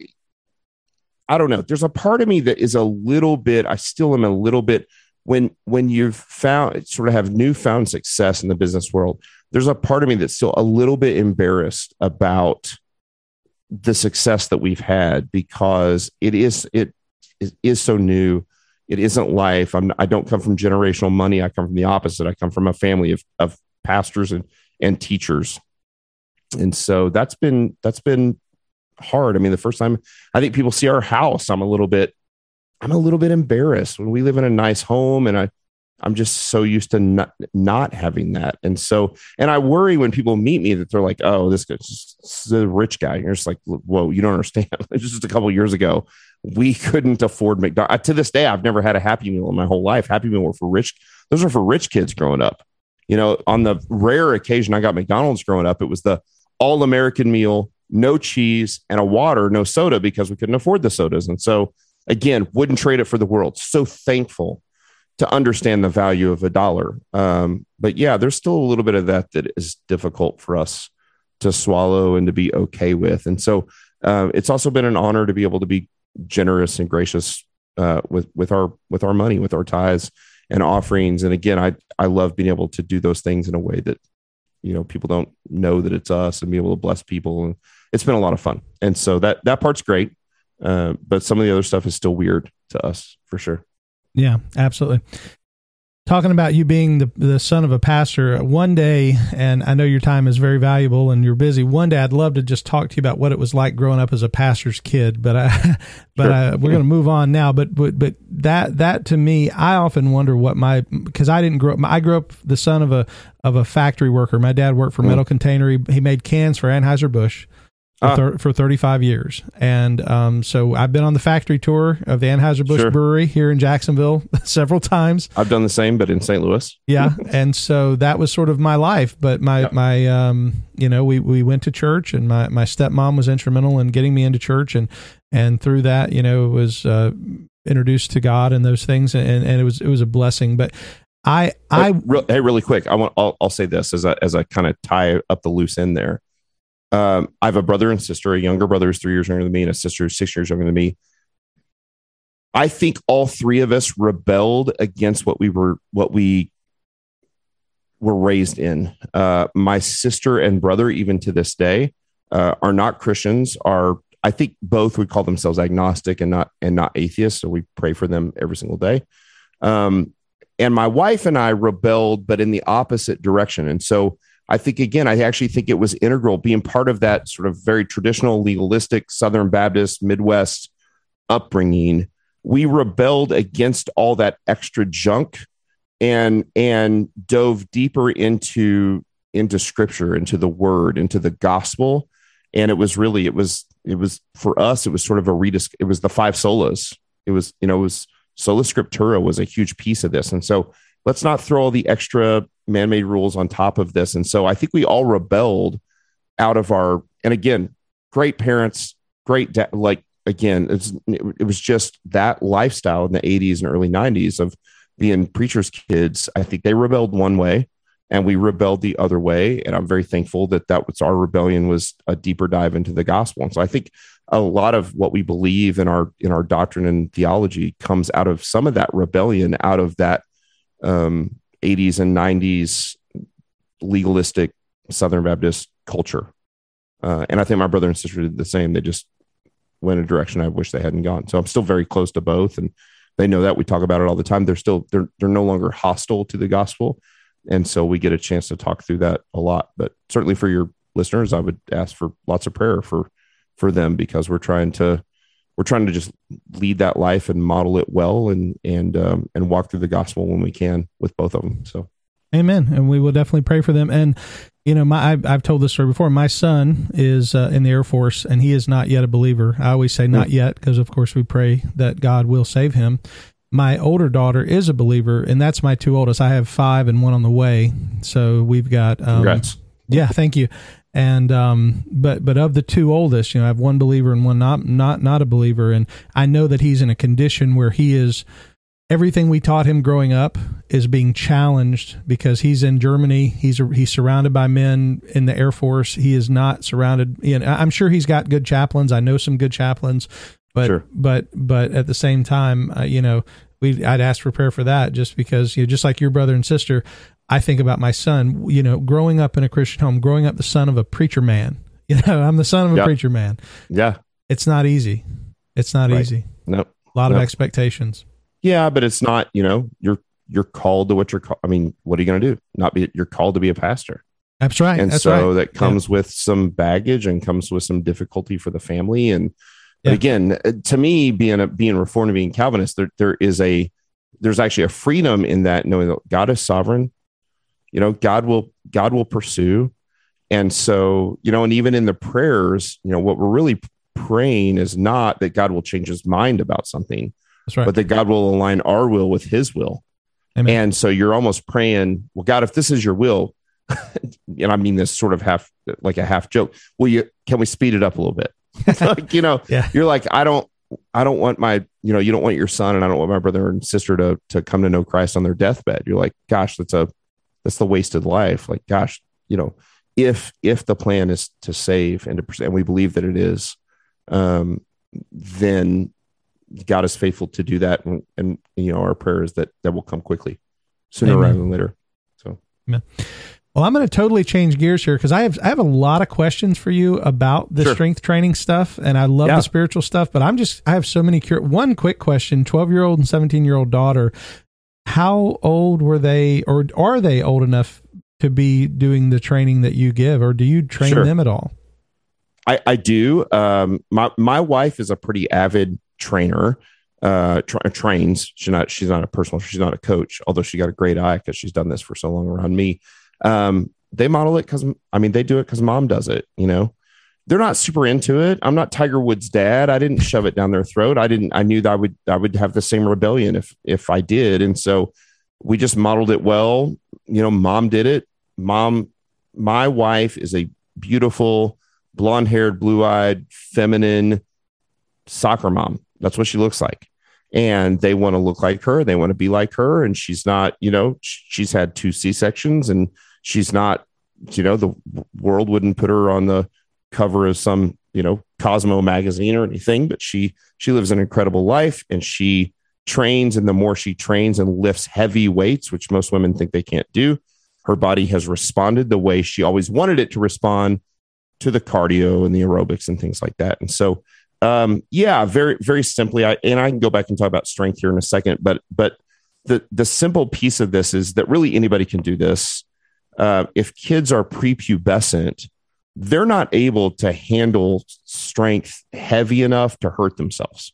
I don't know. There's a part of me that is a little bit, I still am a little bit, when when you've found, sort of have newfound success in the business world, there's a part of me that's still a little bit embarrassed about the success that we've had, because it is, it, it is so new. It isn't life. I'm, I don't come from generational money. I come from the opposite. I come from a family of, of pastors and, and teachers. And so that's been, that's been, hard. I mean, the first time I think people see our house, I'm a little bit I'm a little bit embarrassed when we live in a nice home, and I, I'm just so used to not, not having that. And so, and I worry when people meet me that they're like, oh, this guy's just a rich guy. And you're just like, whoa, you don't understand. Just a couple of years ago, we couldn't afford McDonald's. To this day, I've never had a Happy Meal in my whole life. Happy Meal were for rich. Those are for rich kids growing up. You know, on the rare occasion I got McDonald's growing up, it was the all American meal, no cheese, and a water, no soda, because we couldn't afford the sodas. And so, again, wouldn't trade it for the world. So thankful to understand the value of a dollar. Um, but yeah, there's still a little bit of that that is difficult for us to swallow and to be okay with. And so uh, it's also been an honor to be able to be generous and gracious uh, with, with our, with our money, with our tithes and offerings. And again, I, I love being able to do those things in a way that, you know, people don't know that it's us, and be able to bless people. And it's been a lot of fun. And so that, that part's great. Uh, but some of the other stuff is still weird to us, for sure. Yeah, absolutely. Talking about you being the the son of a pastor, one day, and I know your time is very valuable and you're busy. One day, I'd love to just talk to you about what it was like growing up as a pastor's kid. But I, but Sure. I, we're going to move on now. But but but that that to me, I often wonder what my, because I didn't grow up. I grew up the son of a of a factory worker. My dad worked for Mm. Metal Container. He, he made cans for Anheuser-Busch. For, Ah. thir- for thirty-five years. And um, so I've been on the factory tour of the Anheuser-Busch Sure. brewery here in Jacksonville several times. I've done the same, but in Saint Louis. Yeah. And so that was sort of my life. But my, Yeah. my um, you know, we, we went to church, and my, my stepmom was instrumental in getting me into church. And, and through that, you know, was uh, introduced to God and those things. And, and it was, it was a blessing. But I, I, Hey, re- hey, really quick, I want, I'll, I'll say this as I, as I kind of tie up the loose end there. Um, I have a brother and sister. A younger brother is three years younger than me, and a sister is six years younger than me. I think all three of us rebelled against what we were, what we were raised in. Uh, my sister and brother, even to this day, uh, are not Christians. Are, I think both would call themselves agnostic and not and not atheists. So we pray for them every single day. Um, and my wife and I rebelled, but in the opposite direction. And so I think, again, I actually think it was integral, being part of that sort of very traditional, legalistic, Southern Baptist, Midwest upbringing. We rebelled against all that extra junk and and dove deeper into into Scripture, into the Word, into the gospel. And it was really, it was, it was for us, it was sort of a redis. It was the five solas. It was, you know, it was Sola Scriptura was a huge piece of this. And so let's not throw all the extra man-made rules on top of this. And so I think we all rebelled out of our, and again, great parents, great, da- like, again, it's, it was just that lifestyle in the eighties and early nineties of being preachers' kids. I think they rebelled one way and we rebelled the other way. And I'm very thankful that that was our rebellion, was a deeper dive into the gospel. And so I think a lot of what we believe in our, in our doctrine and theology comes out of some of that rebellion, out of that um, eighties and nineties legalistic Southern Baptist culture. Uh, and I think my brother and sister did the same. They just went a direction I wish they hadn't gone. So I'm still very close to both. And they know that. We talk about it all the time. They're still, they're, they're no longer hostile to the gospel. And so we get a chance to talk through that a lot. But certainly for your listeners, I would ask for lots of prayer for, for them, because we're trying to, we're trying to just lead that life and model it well, and, and, um, and walk through the gospel when we can with both of them. So. Amen. And we will definitely pray for them. And, you know, my, I've, I've told this story before. My son is uh, in the Air Force, and he is not yet a believer. I always say not yet, because of course we pray that God will save him. My older daughter is a believer, and that's my two oldest. I have five and one on the way. So we've got, um, Congrats. Yeah, thank you. And, um, but, but of the two oldest, you know, I have one believer and one not, not, not a believer. And I know that he's in a condition where he is, everything we taught him growing up is being challenged, because he's in Germany. He's, he's surrounded by men in the Air Force. He is not surrounded. You know, I'm sure he's got good chaplains. I know some good chaplains, but, Sure. but, but at the same time, uh, you know, we, I'd ask for prayer for that, just because, you know, just like your brother and sister, I think about my son, you know, growing up in a Christian home, growing up the son of a preacher man. You know, I'm the son of a Yep. preacher man. Yeah. It's not easy. It's not Right. easy. Nope. A lot Nope. of expectations. Yeah, but it's not, you know, you're, you're called to what you're called. I mean, what are you going to do? Not be, you're called to be a pastor. That's right. And That's so right. that comes yeah. with some baggage and comes with some difficulty for the family. And, But again, to me, being a, being Reformed and being Calvinist, there there is a there's actually a freedom in that, knowing that God is sovereign. You know, God will God will pursue, and so you know, and even in the prayers, you know, what we're really praying is not that God will change His mind about something, That's right. but that God will align our will with His will. Amen. And so you're almost praying, well, God, if this is your will, and I mean this sort of half like a half joke, will you? Can we speed it up a little bit? Like, you know, yeah. You're like, I don't, I don't want my, you know, you don't want your son, and I don't want my brother and sister to to come to know Christ on their deathbed. You're like, gosh, that's a, that's the wasted life. Like, gosh, you know, if if the plan is to save and to, and we believe that it is, um, then God is faithful to do that, and, and you know, our prayer is that that will come quickly, sooner Amen. rather than later. So, Amen. Well, I'm going to totally change gears here because I have I have a lot of questions for you about the sure. strength training stuff, and I love yeah. the spiritual stuff. But I'm just I have so many. Cur- One quick question: twelve year old and seventeen year old daughter. How old were they, or are they old enough to be doing the training that you give, or do you train sure. them at all? I, I do. Um, my my wife is a pretty avid trainer. Uh, tra- trains. She's not. She's not a personal. She's not a coach. Although she got a great eye because she's done this for so long around me. Um, they model it because, I mean, they do it because mom does it, you know, they're not super into it. I'm not Tiger Woods' dad. I didn't shove it down their throat. I didn't, I knew that I would, I would have the same rebellion if, if I did. And so we just modeled it well. You know, mom did it. Mom, my wife is a beautiful, blonde haired, blue eyed, feminine soccer mom. That's what she looks like. And they want to look like her. They want to be like her. And she's not, you know, she's had two C-sections, and she's not, you know, the world wouldn't put her on the cover of some, you know, Cosmo magazine or anything, but she, she lives an incredible life, and she trains. And the more she trains and lifts heavy weights, which most women think they can't do, her body has responded the way she always wanted it to respond to the cardio and the aerobics and things like that. And so, Um, yeah, very, very simply, I, and I can go back and talk about strength here in a second, but, but the, the simple piece of this is that really anybody can do this. Uh, if kids are prepubescent, they're not able to handle strength heavy enough to hurt themselves.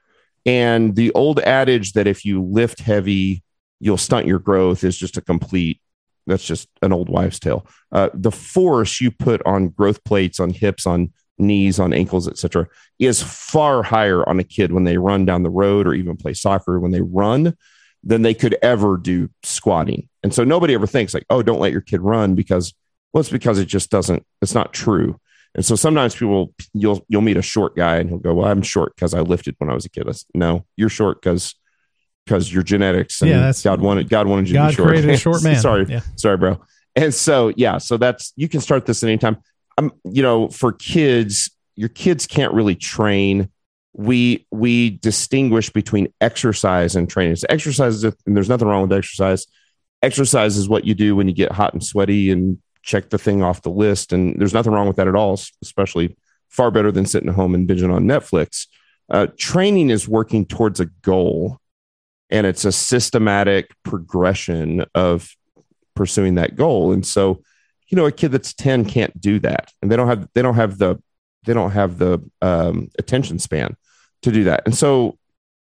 And the old adage that if you lift heavy, you'll stunt your growth is just a complete, that's just an old wives' tale. Uh, the force you put on growth plates, on hips, on knees, on ankles, et cetera, is far higher on a kid when they run down the road or even play soccer when they run than they could ever do squatting. And so nobody ever thinks like, oh, don't let your kid run because, well, it's because it just doesn't, it's not true. And so sometimes people, you'll, you'll meet a short guy and he'll go, well, I'm short because I lifted when I was a kid. That's, no, you're short because, because your genetics and yeah, that's, God wanted, God wanted you God to be short. God created a short man. sorry, yeah. sorry, bro. And so, yeah, so that's, you can start this at any time. Um, you know, for kids, your kids can't really train. We we distinguish between exercise and training. So exercise, and there's nothing wrong with exercise. Exercise is what you do when you get hot and sweaty and check the thing off the list. And there's nothing wrong with that at all, especially far better than sitting at home and binging on Netflix. Uh, training is working towards a goal, and it's a systematic progression of pursuing that goal. And so, you know, a kid that's ten can't do that, and they don't have they don't have the they don't have the um, attention span to do that. And so,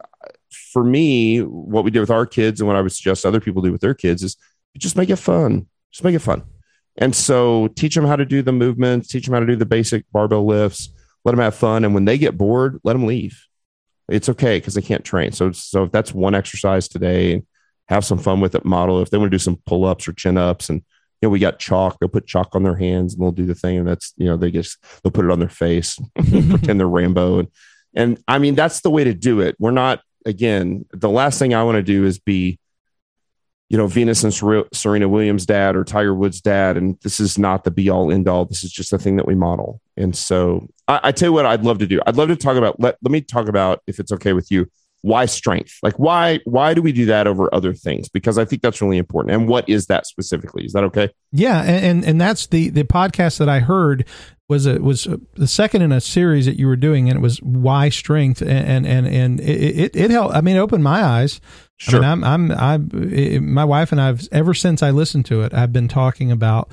for me, what we did with our kids, and what I would suggest other people do with their kids, is just make it fun. Just make it fun. And so, teach them how to do the movements, teach them how to do the basic barbell lifts. Let them have fun, and when they get bored, let them leave. It's okay because they can't train. So, so if that's one exercise today, have some fun with it. Model if they want to do some pull ups or chin ups, and you know, we got chalk. They'll put chalk on their hands and they'll do the thing. And that's, you know, they just, they'll put it on their face, pretend they're Rambo. And, and I mean, that's the way to do it. We're not, again, the last thing I want to do is be, you know, Venus and Serena Williams' dad or Tiger Woods' dad. And this is not the be all end all. This is just a thing that we model. And so I, I tell you what, I'd love to do. I'd love to talk about, let, let me talk about, if it's okay with you, why strength? Like why, why do we do that over other things? Because I think that's really important. And what is that specifically? Is that okay? Yeah. And, and, and that's the, the podcast that I heard was a, was a, the second in a series that you were doing, and it was why strength. And, and, and it, it, it helped. I mean, it opened my eyes. Sure. I mean, I'm, I'm, I, it, my wife and I've, ever since I listened to it, I've been talking about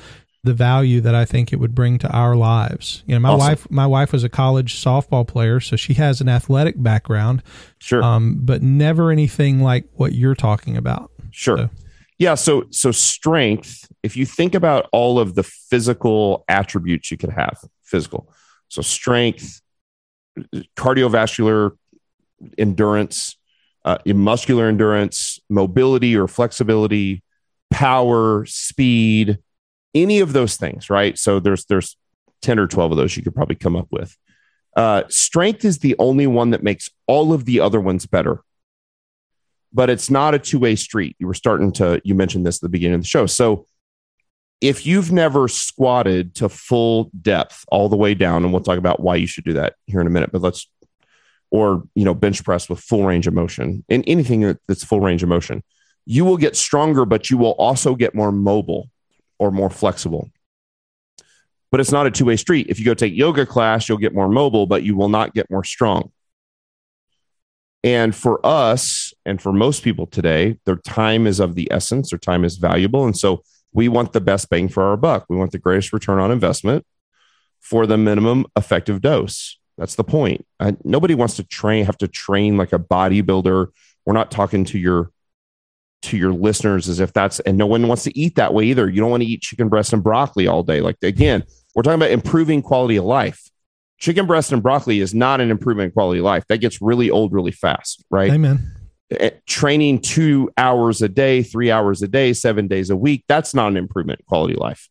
the value that I think it would bring to our lives. You know, my Awesome. wife, my wife was a college softball player, so she has an athletic background, Sure. um, but never anything like what you're talking about. Sure. So. Yeah. So, so strength, if you think about all of the physical attributes you could have, physical, so strength, cardiovascular endurance, uh, muscular endurance, mobility or flexibility, power, speed, any of those things, right? So there's, there's ten or twelve of those you could probably come up with. Uh, strength is the only one that makes all of the other ones better. But it's not a two-way street. You were starting to, you mentioned this at the beginning of the show. So if you've never squatted to full depth all the way down, and we'll talk about why you should do that here in a minute, but let's, or, you know, bench press with full range of motion and anything that's full range of motion, you will get stronger, but you will also get more mobile or more flexible. But it's not a two-way street. If you go take yoga class, you'll get more mobile, but you will not get more strong. And for us, and for most people today, their time is of the essence, their time is valuable. And so we want the best bang for our buck. We want the greatest return on investment for the minimum effective dose. That's the point. Uh, nobody wants to train, have to train like a bodybuilder. We're not talking to your, to your listeners as if that's, and no one wants to eat that way either. You don't want to eat chicken breast and broccoli all day. Like, again, we're talking about improving quality of life. Chicken breast and broccoli is not an improvement in quality of life. That gets really old really fast, right? Amen. Training two hours a day, three hours a day, seven days a week, that's not an improvement in quality of life.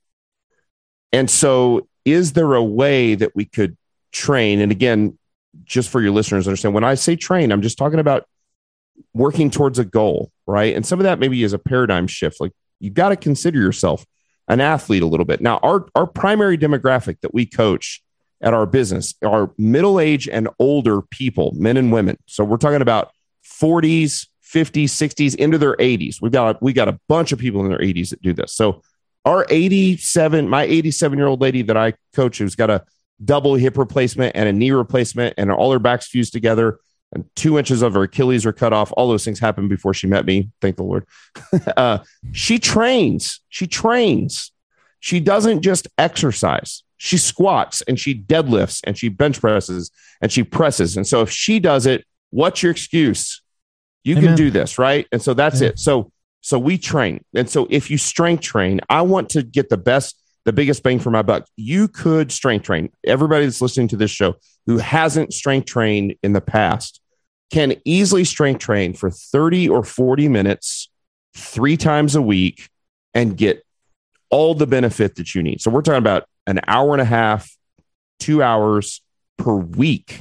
And so is there a way that we could train? And again, just for your listeners, understand when I say train, I'm just talking about working towards a goal, right? And some of that maybe is a paradigm shift. Like you got to consider yourself an athlete a little bit. Now, our, our primary demographic that we coach at our business are middle-aged and older people, men and women. So we're talking about forties, fifties, sixties, into their eighties. We've got, we got a bunch of people in their eighties that do this. So our eighty-seven, my eighty-seven-year-old lady that I coach who's got a double hip replacement and a knee replacement and all her backs fused together and two inches of her Achilles are cut off. All those things happened before she met me. Thank the Lord. uh, she trains. She trains. She doesn't just exercise. She squats and she deadlifts and she bench presses and she presses. And so if she does it, what's your excuse? You Amen. Can do this, right? And so that's yeah. it. So, so we train. And so if you strength train, I want to get the best, the biggest bang for my buck. You could strength train. Everybody that's listening to this show who hasn't strength trained in the past can easily strength train for thirty or forty minutes, three times a week and get all the benefit that you need. So we're talking about an hour and a half, two hours per week.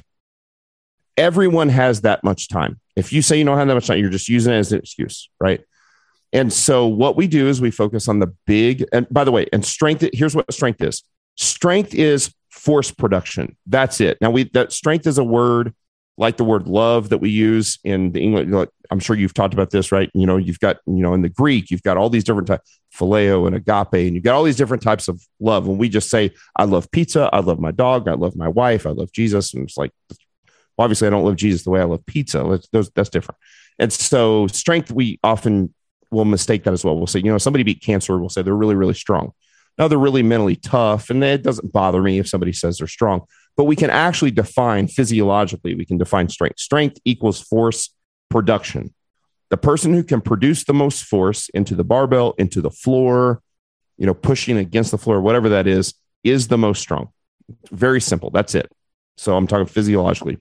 Everyone has that much time. If you say you don't have that much time, you're just using it as an excuse, right? And so what we do is we focus on the big, and by the way, and strength, here's what strength is. Strength is force production. That's it. Now we, that strength is a word like the word love that we use in the English. I'm sure you've talked about this, right? You know, you've got, you know, in the Greek, you've got all these different types, phileo and agape, and you've got all these different types of love. And we just say, I love pizza. I love my dog. I love my wife. I love Jesus. And it's like, well, obviously I don't love Jesus the way I love pizza. That's, those, that's different. And so strength, we often will mistake that as well. We'll say, you know, somebody beat cancer. We'll say they're really, really strong. No, they're really mentally tough. And it doesn't bother me if somebody says they're strong, but we can actually define physiologically, we can define strength. Strength equals force production. The person who can produce the most force into the barbell, into the floor, you know, pushing against the floor, whatever that is, is the most strong. Very simple. That's it. So I'm talking physiologically.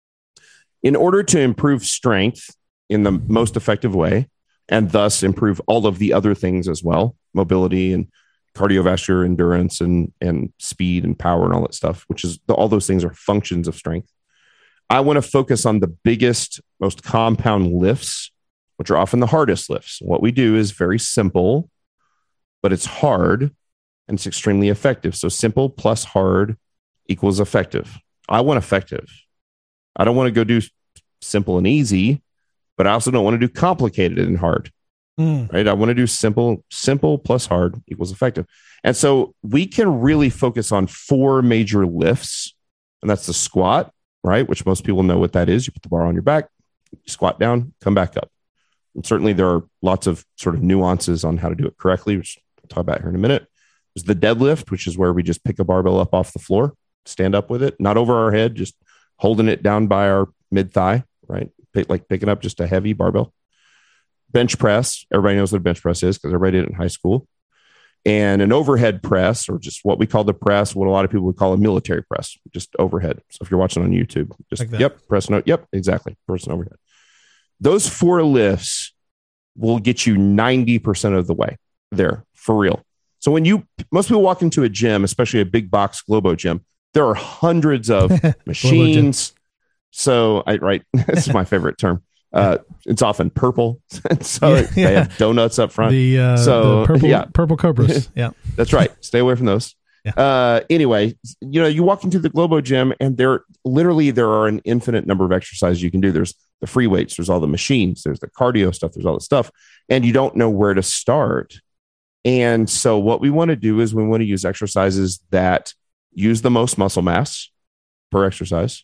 In order to improve strength in the most effective way, and thus improve all of the other things as well, mobility and cardiovascular endurance and, and speed and power and all that stuff, which is the, all those things are functions of strength. I want to focus on the biggest, most compound lifts, which are often the hardest lifts. What we do is very simple, but it's hard and it's extremely effective. So simple plus hard equals effective. I want effective. I don't want to go do simple and easy, but I also don't want to do complicated and hard. Mm. Right? I want to do simple, simple plus hard equals effective. And so we can really focus on four major lifts, and that's the squat, right? Which most people know what that is. You put the bar on your back, you squat down, come back up. And certainly there are lots of sort of nuances on how to do it correctly, which we'll talk about here in a minute. There's the deadlift, which is where we just pick a barbell up off the floor, stand up with it, not over our head, just holding it down by our mid thigh, right? Pick, like picking up just a heavy barbell. Bench press. Everybody knows what a bench press is because everybody did it in high school. And an overhead press, or just what we call the press, what a lot of people would call a military press, just overhead. So if you're watching on YouTube, just, like yep, press note. Yep, exactly. Press overhead. Those four lifts will get you ninety percent of the way there for real. So when you, most people walk into a gym, especially a big box Globo gym, there are hundreds of machines. So I, right. This is my favorite term. Uh, it's often purple. So yeah, they have donuts up front. The, uh, so the purple, yeah. purple cobras. Yeah, that's right. Stay away from those. Yeah. Uh, anyway, you know, you walk into the Globo gym and there literally, there are an infinite number of exercises you can do. There's the free weights, there's all the machines, there's the cardio stuff, there's all the stuff, and you don't know where to start. And so what we want to do is we want to use exercises that use the most muscle mass per exercise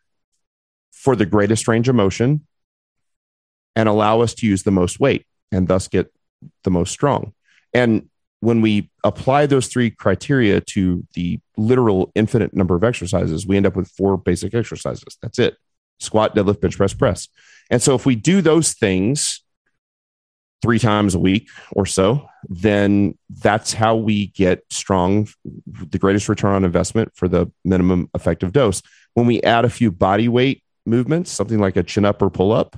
for the greatest range of motion and allow us to use the most weight and thus get the most strong. And when we apply those three criteria to the literal infinite number of exercises, we end up with four basic exercises. That's it. Squat, deadlift, bench press, press. And so if we do those things three times a week or so, then that's how we get strong, the greatest return on investment for the minimum effective dose. When we add a few body weight movements, something like a chin up or pull up,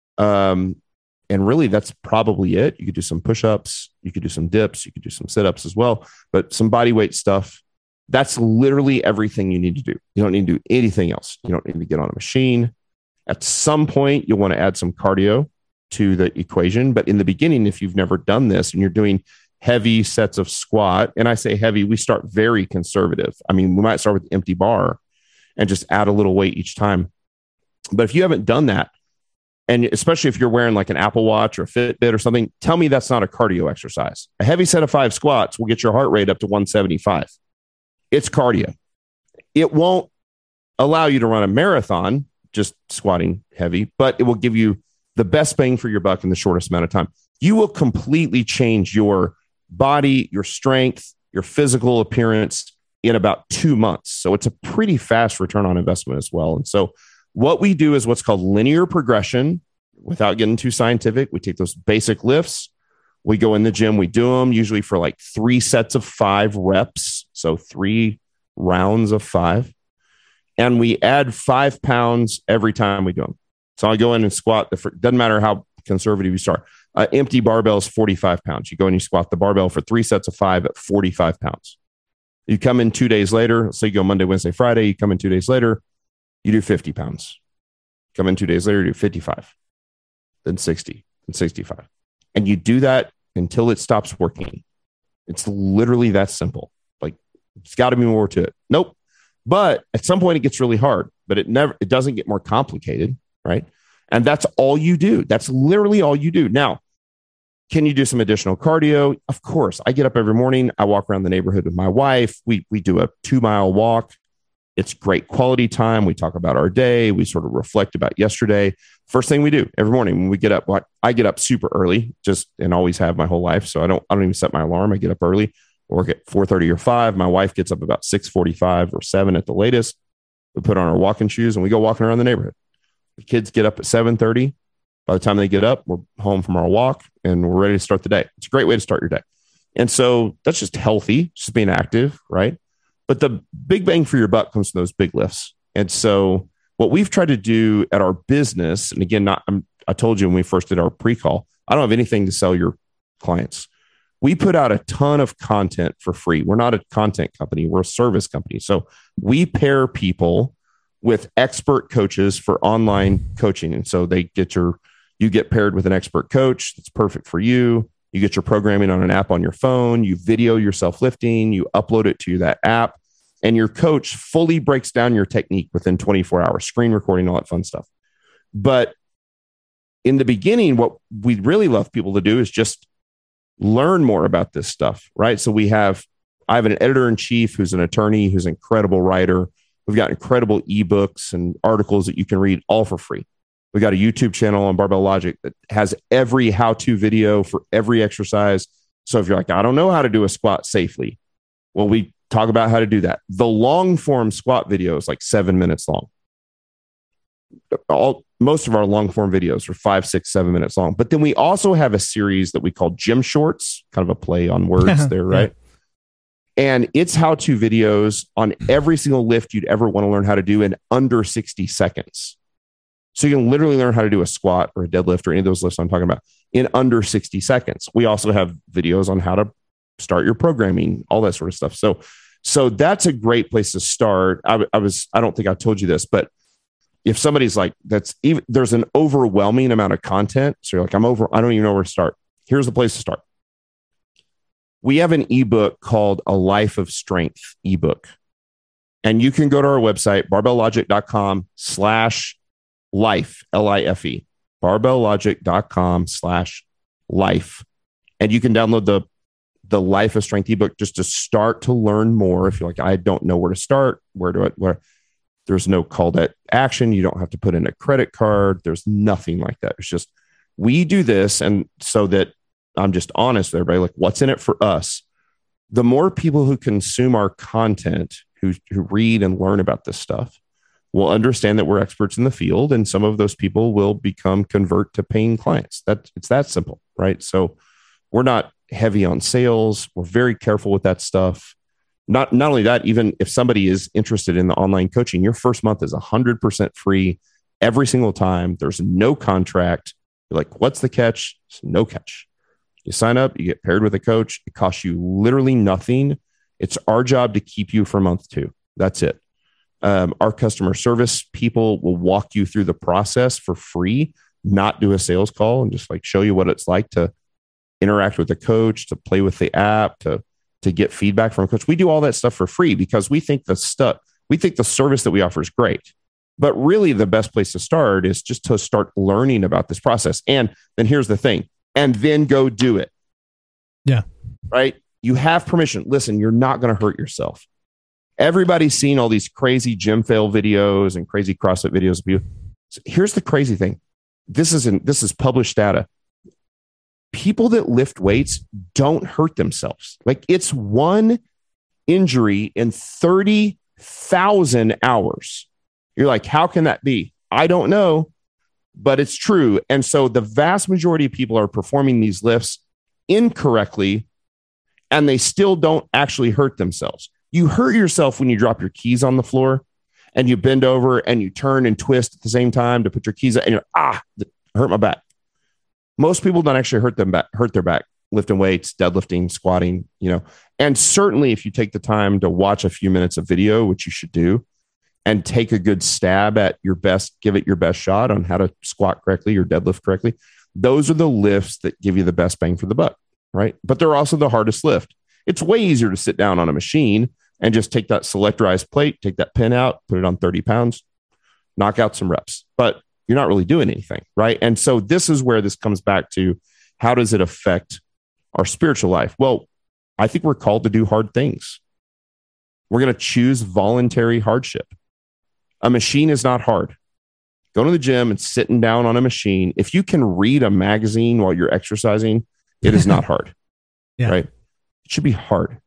um, and really that's probably it. You could do some push-ups, you could do some dips, you could do some sit-ups as well, but some body weight stuff, that's literally everything you need to do. You don't need to do anything else. You don't need to get on a machine. At some point, you'll want to add some cardio to the equation. But in the beginning, if you've never done this and you're doing heavy sets of squat, and I say heavy, we start very conservative. I mean, we might start with the empty bar and just add a little weight each time. But if you haven't done that, and especially if you're wearing like an Apple Watch or a Fitbit or something, tell me that's not a cardio exercise. A heavy set of five squats will get your heart rate up to one seventy-five. It's cardio. It won't allow you to run a marathon just squatting heavy, but it will give you the best bang for your buck in the shortest amount of time. You will completely change your body, your strength, your physical appearance in about two months. So it's a pretty fast return on investment as well. And so what we do is what's called linear progression. Without getting too scientific, we take those basic lifts. We go in the gym, we do them usually for like three sets of five reps. So three rounds of five. And we add five pounds every time we do them. So I go in and squat. The doesn't matter how conservative you start. Uh, empty barbell is forty-five pounds. You go and you squat the barbell for three sets of five at forty-five pounds. You come in two days later. So you go Monday, Wednesday, Friday. You come in two days later. You do fifty pounds. Come in two days later, you do fifty-five, then sixty, then sixty-five. And you do that until it stops working. It's literally that simple. Like, it's got to be more to it. Nope. But at some point it gets really hard, but it never, it doesn't get more complicated, right? And that's all you do. That's literally all you do. Now, can you do some additional cardio? Of course. I get up every morning. I walk around the neighborhood with my wife. We, we do a two mile walk. It's great quality time. We talk about our day. We sort of reflect about yesterday. First thing we do every morning when we get up, well, I get up super early, just and always have my whole life. So I don't, I don't even set my alarm. I get up early, work at four thirty or five. My wife gets up about six forty-five or seven at the latest. We put on our walking shoes and we go walking around the neighborhood. The kids get up at seven thirty. By the time they get up, we're home from our walk and we're ready to start the day. It's a great way to start your day. And so that's just healthy, just being active, right? But the big bang for your buck comes from those big lifts. And so what we've tried to do at our business, and again, not I'm, I told you when we first did our pre-call, I don't have anything to sell your clients. We put out a ton of content for free. We're not a content company. We're a service company. So we pair people with expert coaches for online coaching. And so they get your, you get paired with an expert coach that's perfect for you. You get your programming on an app on your phone, you video yourself lifting, you upload it to that app, and your coach fully breaks down your technique within twenty-four hours, screen recording, all that fun stuff. But in the beginning, what we really love people to do is just learn more about this stuff, right? So we have, I have an editor-in-chief who's an attorney, who's an incredible writer. We've got incredible ebooks and articles that you can read all for free. We got a YouTube channel on Barbell Logic that has every how-to video for every exercise. So if you're like, I don't know how to do a squat safely, Well, we talk about how to do that. The long form squat video is like seven minutes long. All most of our long form videos are five, six, seven minutes long. But then we also have a series that we call Gym Shorts, kind of a play on words there, right? And it's how-to videos on every single lift you'd ever want to learn how to do in under sixty seconds. So you can literally learn how to do a squat or a deadlift or any of those lifts I'm talking about in under sixty seconds. We also have videos on how to start your programming, all that sort of stuff. So, so that's a great place to start. I, I was, I don't think I told you this, but if somebody's like, that's even, there's an overwhelming amount of content. So you're like, I'm over, I don't even know where to start. Here's the place to start. We have an ebook called A Life of Strength ebook. And you can go to our website, barbelllogic.com slash life, L I F E, barbelllogic.com slash life. And you can download the, the Life of Strength ebook just to start to learn more. If you're like, I don't know where to start, where do I, where there's no call to action. You don't have to put in a credit card. There's nothing like that. It's just, we do this. And so that I'm just honest with everybody, like what's in it for us? The more people who consume our content, who, who read and learn about this stuff, will understand that we're experts in the field. And some of those people will become convert to paying clients. That it's that simple, right? So we're not heavy on sales. We're very careful with that stuff. Not, not only that, even if somebody is interested in the online coaching, your first month is one hundred percent free every single time. There's no contract. You're like, what's the catch? There's no catch. You sign up, you get paired with a coach. It costs you literally nothing. It's our job to keep you for month two. That's it. Um, our customer service people will walk you through the process for free, not do a sales call, and just like show you what it's like to interact with the coach, to play with the app, to, to get feedback from a coach. We do all that stuff for free because we think the stuff, we think the service that we offer is great. But really the best place to start is just to start learning about this process. And then here's the thing, and then go do it. Yeah. Right. You have permission. Listen, you're not going to hurt yourself. Everybody's seen all these crazy gym fail videos and crazy CrossFit videos of you. So here's the crazy thing. This isn't, this is published data. People that lift weights don't hurt themselves. Like it's one injury in thirty thousand hours. You're like, how can that be? I don't know, but it's true. And so the vast majority of people are performing these lifts incorrectly, and they still don't actually hurt themselves. You hurt yourself when you drop your keys on the floor and you bend over and you turn and twist at the same time to put your keys out and you're, ah, I hurt my back. Most people don't actually hurt them back, hurt their back, lifting weights, deadlifting, squatting, you know. And certainly if you take the time to watch a few minutes of video, which you should do, and take a good stab at your best, give it your best shot on how to squat correctly or deadlift correctly, those are the lifts that give you the best bang for the buck, right? But they're also the hardest lift. It's way easier to sit down on a machine and just take that selectorized plate, take that pin out, put it on thirty pounds, knock out some reps. But you're not really doing anything, right? And so this is where this comes back to, how does it affect our spiritual life? Well, I think we're called to do hard things. We're going to choose voluntary hardship. A machine is not hard. Going to the gym and sitting down on a machine, if you can read a magazine while you're exercising, it is not hard, yeah. right? It should be hard.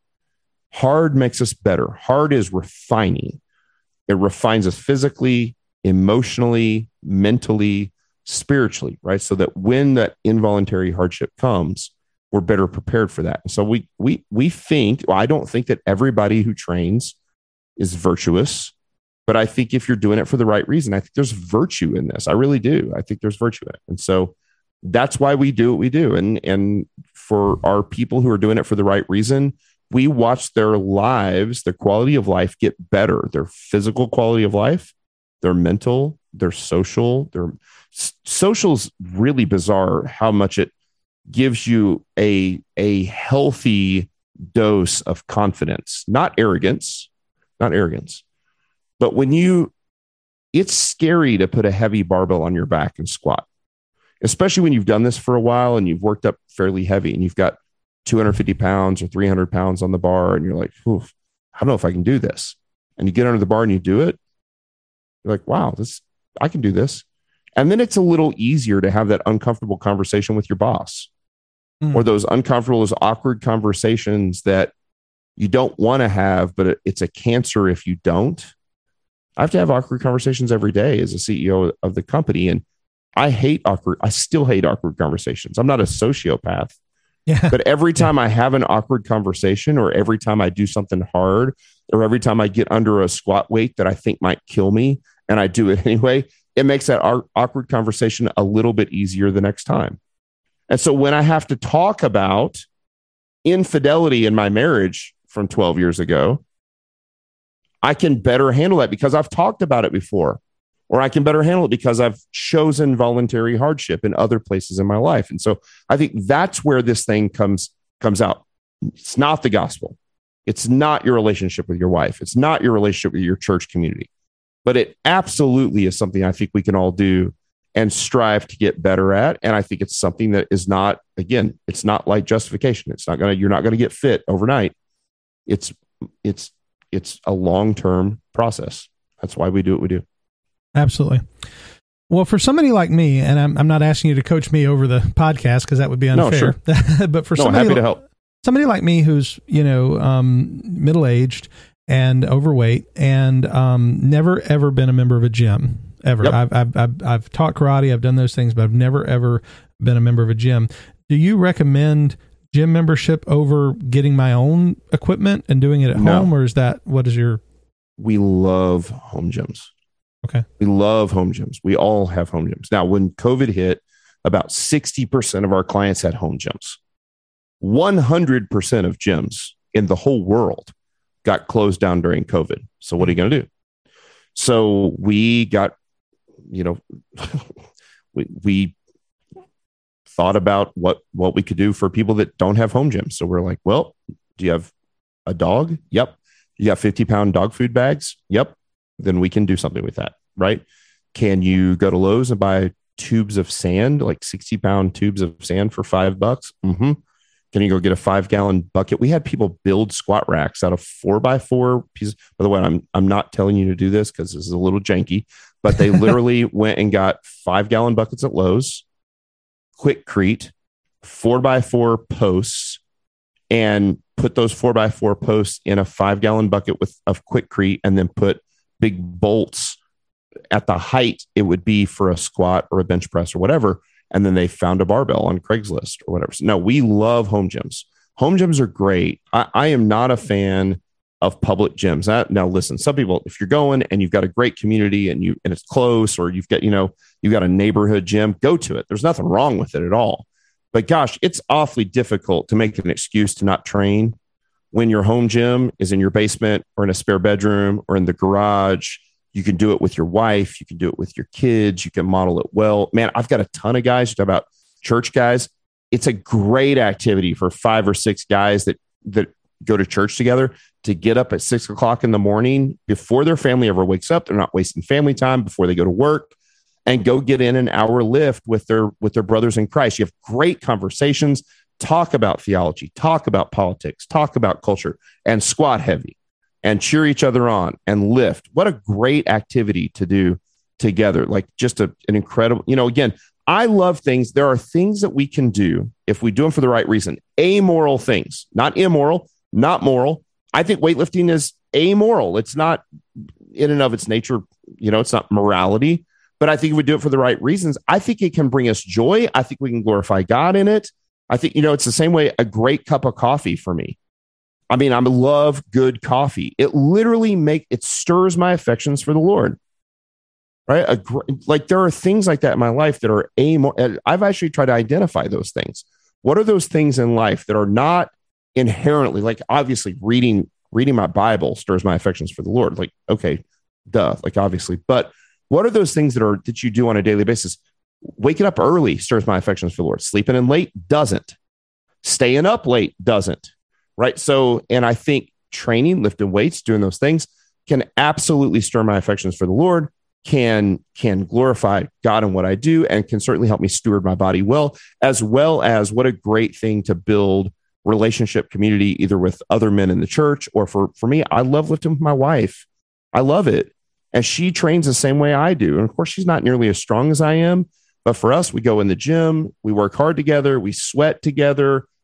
Hard makes us better. Hard is refining. It refines us physically, emotionally, mentally, spiritually, right? So that when that involuntary hardship comes, we're better prepared for that. So we we we think, well, I don't think that everybody who trains is virtuous, but I think if you're doing it for the right reason, I think there's virtue in this. I really do. I think there's virtue in it. And so that's why we do what we do. And, and for our people who are doing it for the right reason, we watch their lives, their quality of life get better, their physical quality of life, their mental, their social, their social's really bizarre how much it gives you a, a healthy dose of confidence, not arrogance, not arrogance. But when you, it's scary to put a heavy barbell on your back and squat, especially when you've done this for a while and you've worked up fairly heavy and you've got two hundred fifty pounds or three hundred pounds on the bar. And you're like, oof, I don't know if I can do this. And you get under the bar and you do it. You're like, wow, this, I can do this. And then it's a little easier to have that uncomfortable conversation with your boss, mm. or those uncomfortable, those awkward conversations that you don't want to have, but it's a cancer if you don't. I have to have awkward conversations every day as a C E O of the company. And I hate awkward. I still hate awkward conversations. I'm not a sociopath, yeah. But every time yeah. I have an awkward conversation, or every time I do something hard, or every time I get under a squat weight that I think might kill me and I do it anyway, it makes that awkward conversation a little bit easier the next time. And so when I have to talk about infidelity in my marriage from twelve years ago, I can better handle that because I've talked about it before, or I can better handle it because I've chosen voluntary hardship in other places in my life. And so I think that's where this thing comes, comes out. It's not the gospel. It's not your relationship with your wife. It's not your relationship with your church community, but it absolutely is something I think we can all do and strive to get better at. And I think it's something that is not, again, it's not like justification. It's not going to, you're not going to get fit overnight. It's, it's, it's a long-term process. That's why we do what we do. Absolutely. Well, for somebody like me, and I'm, I'm not asking you to coach me over the podcast because that would be unfair, no, sure. but for no, somebody, happy to help. somebody like me who's, you know, um, middle-aged and overweight and um, never, ever been a member of a gym, ever. Yep. I've, I've, I've, I've taught karate, I've done those things, but I've never, ever been a member of a gym. Do you recommend gym membership over getting my own equipment and doing it at no. home, or is that, what is your? We love home gyms. Okay. We love home gyms. We all have home gyms. Now, when COVID hit, about sixty percent of our clients had home gyms. one hundred percent of gyms in the whole world got closed down during COVID. So what are you going to do? So we got, you know, we, we thought about what, what we could do for people that don't have home gyms. So we're like, well, do you have a dog? Yep. You got fifty pound dog food bags? Yep. Then we can do something with that, right? Can you go to Lowe's and buy tubes of sand, like sixty pound tubes of sand for five bucks? Mm-hmm. Can you go get a five gallon bucket? We had people build squat racks out of four by four pieces. By the way, I'm, I'm not telling you to do this because this is a little janky, but they literally went and got five gallon buckets at Lowe's, Quikrete, four by four posts, and put those four by four posts in a five gallon bucket with of Quikrete, and then put big bolts at the height it would be for a squat or a bench press or whatever. And then they found a barbell on Craigslist or whatever. So no, we love home gyms. Home gyms are great. I, I am not a fan of public gyms. I, now listen, some people, if you're going and you've got a great community and you, and it's close, or you've got, you know, you've got a neighborhood gym, go to it. There's nothing wrong with it at all. But gosh, it's awfully difficult to make an excuse to not train when your home gym is in your basement or in a spare bedroom or in the garage. You can do it with your wife. You can do it with your kids. You can model it well. Man, I've got a ton of guys. You talk about church guys. It's a great activity for five or six guys that, that go to church together to get up at six o'clock in the morning before their family ever wakes up. They're not wasting family time before they go to work, and go get in an hour lift with their, with their brothers in Christ. You have great conversations. Talk about theology, talk about politics, talk about culture, and squat heavy and cheer each other on and lift. What a great activity to do together. Like just a, an incredible, you know, again, I love things. There are things that we can do if we do them for the right reason. Amoral things, not immoral, not moral. I think weightlifting is amoral. It's not in and of its nature, you know, it's not morality, but I think if we do it for the right reasons, I think it can bring us joy. I think we can glorify God in it. I think, you know, it's the same way a great cup of coffee for me. I mean, I love good coffee. It literally make it stirs my affections for the Lord, right? A, like there are things like that in my life that are amoral. I've actually tried to identify those things. What are those things in life that are not inherently, like obviously reading, reading my Bible stirs my affections for the Lord. Like, okay, duh, like obviously, but what are those things that are, that you do on a daily basis? Waking up early stirs my affections for the Lord. Sleeping in late doesn't. Staying up late doesn't. Right. So, and I think training, lifting weights, doing those things can absolutely stir my affections for the Lord, can, can glorify God in what I do, and can certainly help me steward my body well, as well as what a great thing to build relationship community, either with other men in the church, or for, for me, I love lifting with my wife. I love it. And she trains the same way I do. And of course, she's not nearly as strong as I am. But for us, we go in the gym, we work hard together, we sweat together,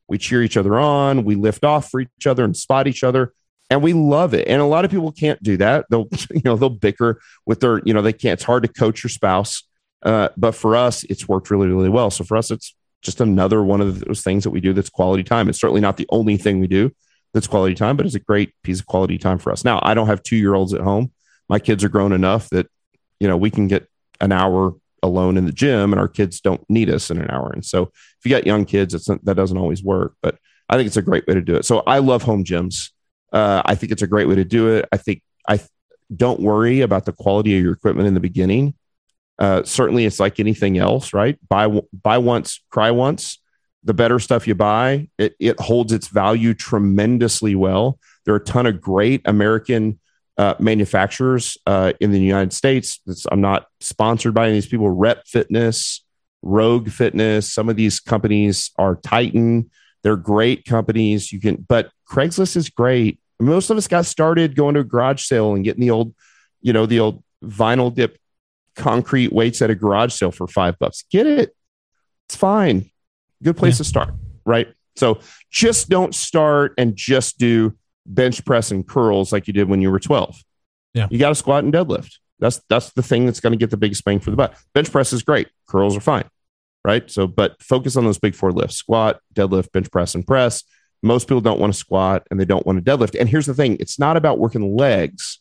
We cheer each other on. We lift off for each other and spot each other. And we love it. And a lot of people can't do that. They'll, you know, they'll bicker with their, you know, they can't, it's hard to coach your spouse. Uh, but for us, it's worked really, really well. So for us, it's just another one of those things that we do that's quality time. It's certainly not the only thing we do that's quality time, but it's a great piece of quality time for us. Now, I don't have two-year-olds at home. My kids are grown enough that, you know, we can get an hour alone in the gym and our kids don't need us in an hour. And so if you got young kids, it's not, that doesn't always work, but I think it's a great way to do it. So I love home gyms. Uh, I think it's a great way to do it. I think I th- don't worry about the quality of your equipment in the beginning. Uh, certainly it's like anything else, right? Buy, buy once, cry once. The better stuff you buy, it, it holds its value tremendously well. There are a ton of great American uh, manufacturers uh, in the United States. It's, I'm not sponsored by any of these people. Rep Fitness, Rogue Fitness. Some of these companies are Titan. They're great companies. You can, but Craigslist is great. Most of us got started going to a garage sale and getting the old, you know, the old vinyl dip concrete weights at a garage sale for five bucks. Get it. It's fine. Good place yeah. to start, right? So just don't start and just do bench press and curls like you did when you were twelve. Yeah. You got to squat and deadlift. That's that's the thing that's going to get the biggest bang for the buck. Bench press is great. Curls are fine, right? So, but focus on those big four lifts: squat, deadlift, bench press, and press. Most people don't want to squat and they don't want to deadlift. And here's the thing. It's not about working the legs.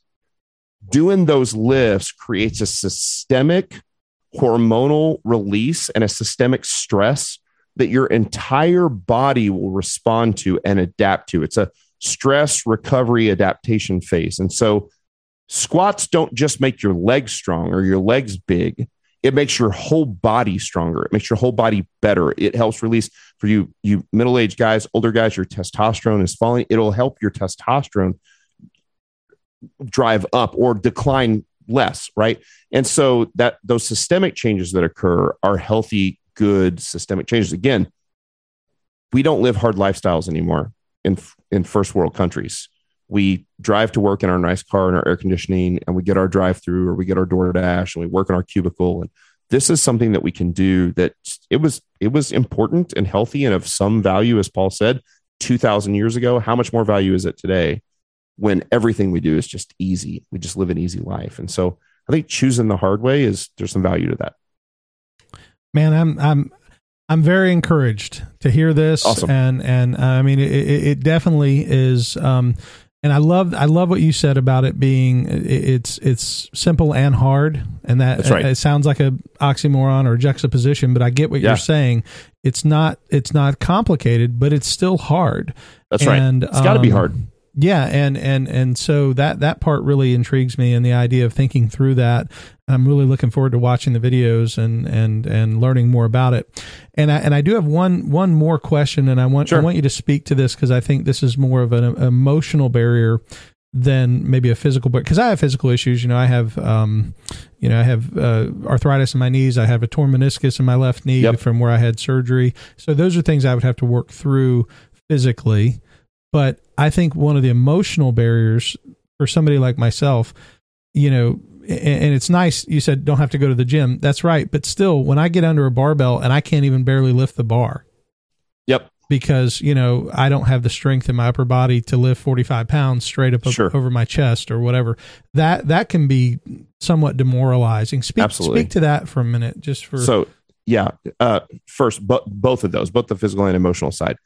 Doing those lifts creates a systemic hormonal release and a systemic stress that your entire body will respond to and adapt to. It's a stress recovery adaptation phase. And so squats don't just make your legs strong or your legs big. It makes your whole body stronger. It makes your whole body better. It helps release for you, you middle-aged guys, older guys, your testosterone is falling. It'll help your testosterone drive up or decline less, right? And so that those systemic changes that occur are healthy, good systemic changes. Again, we don't live hard lifestyles anymore in in first world countries. We drive to work in our nice car and our air conditioning, and we get our drive-through or we get our DoorDash and we work in our cubicle. And this is something that we can do that it was it was important and healthy and of some value, as Paul said, two thousand years ago. How much more value is it today when everything we do is just easy? We just live an easy life. And so I think choosing the hard way is there's some value to that. Man, I'm I'm I'm very encouraged to hear this. Awesome. And and uh, I mean, it, it definitely is. Um, and I love I love what you said about it being it's it's simple and hard, and that That's right. it, it sounds like a oxymoron or juxtaposition, but I get what yeah. you're saying. It's not it's not complicated, but it's still hard. That's and, right. It's got to um, be hard. Yeah, and and and so that that part really intrigues me, and the idea of thinking through that. I'm really looking forward to watching the videos and and and learning more about it. And I and I do have one one more question, and I want sure. I want you to speak to this because I think this is more of an emotional barrier than maybe a physical barrier. Because I have physical issues, you know, I have um, you know, I have uh, arthritis in my knees. I have a torn meniscus in my left knee yep. from where I had surgery. So those are things I would have to work through physically. But I think one of the emotional barriers for somebody like myself, you know, and it's nice, you said don't have to go to the gym. That's right. But still, when I get under a barbell and I can't even barely lift the bar. Yep. Because, you know, I don't have the strength in my upper body to lift forty-five pounds straight up sure. over my chest or whatever. That that can be somewhat demoralizing. Speak, Absolutely. Speak to that for a minute, just for. So, yeah. Uh, first, but both of those, both the physical and emotional side.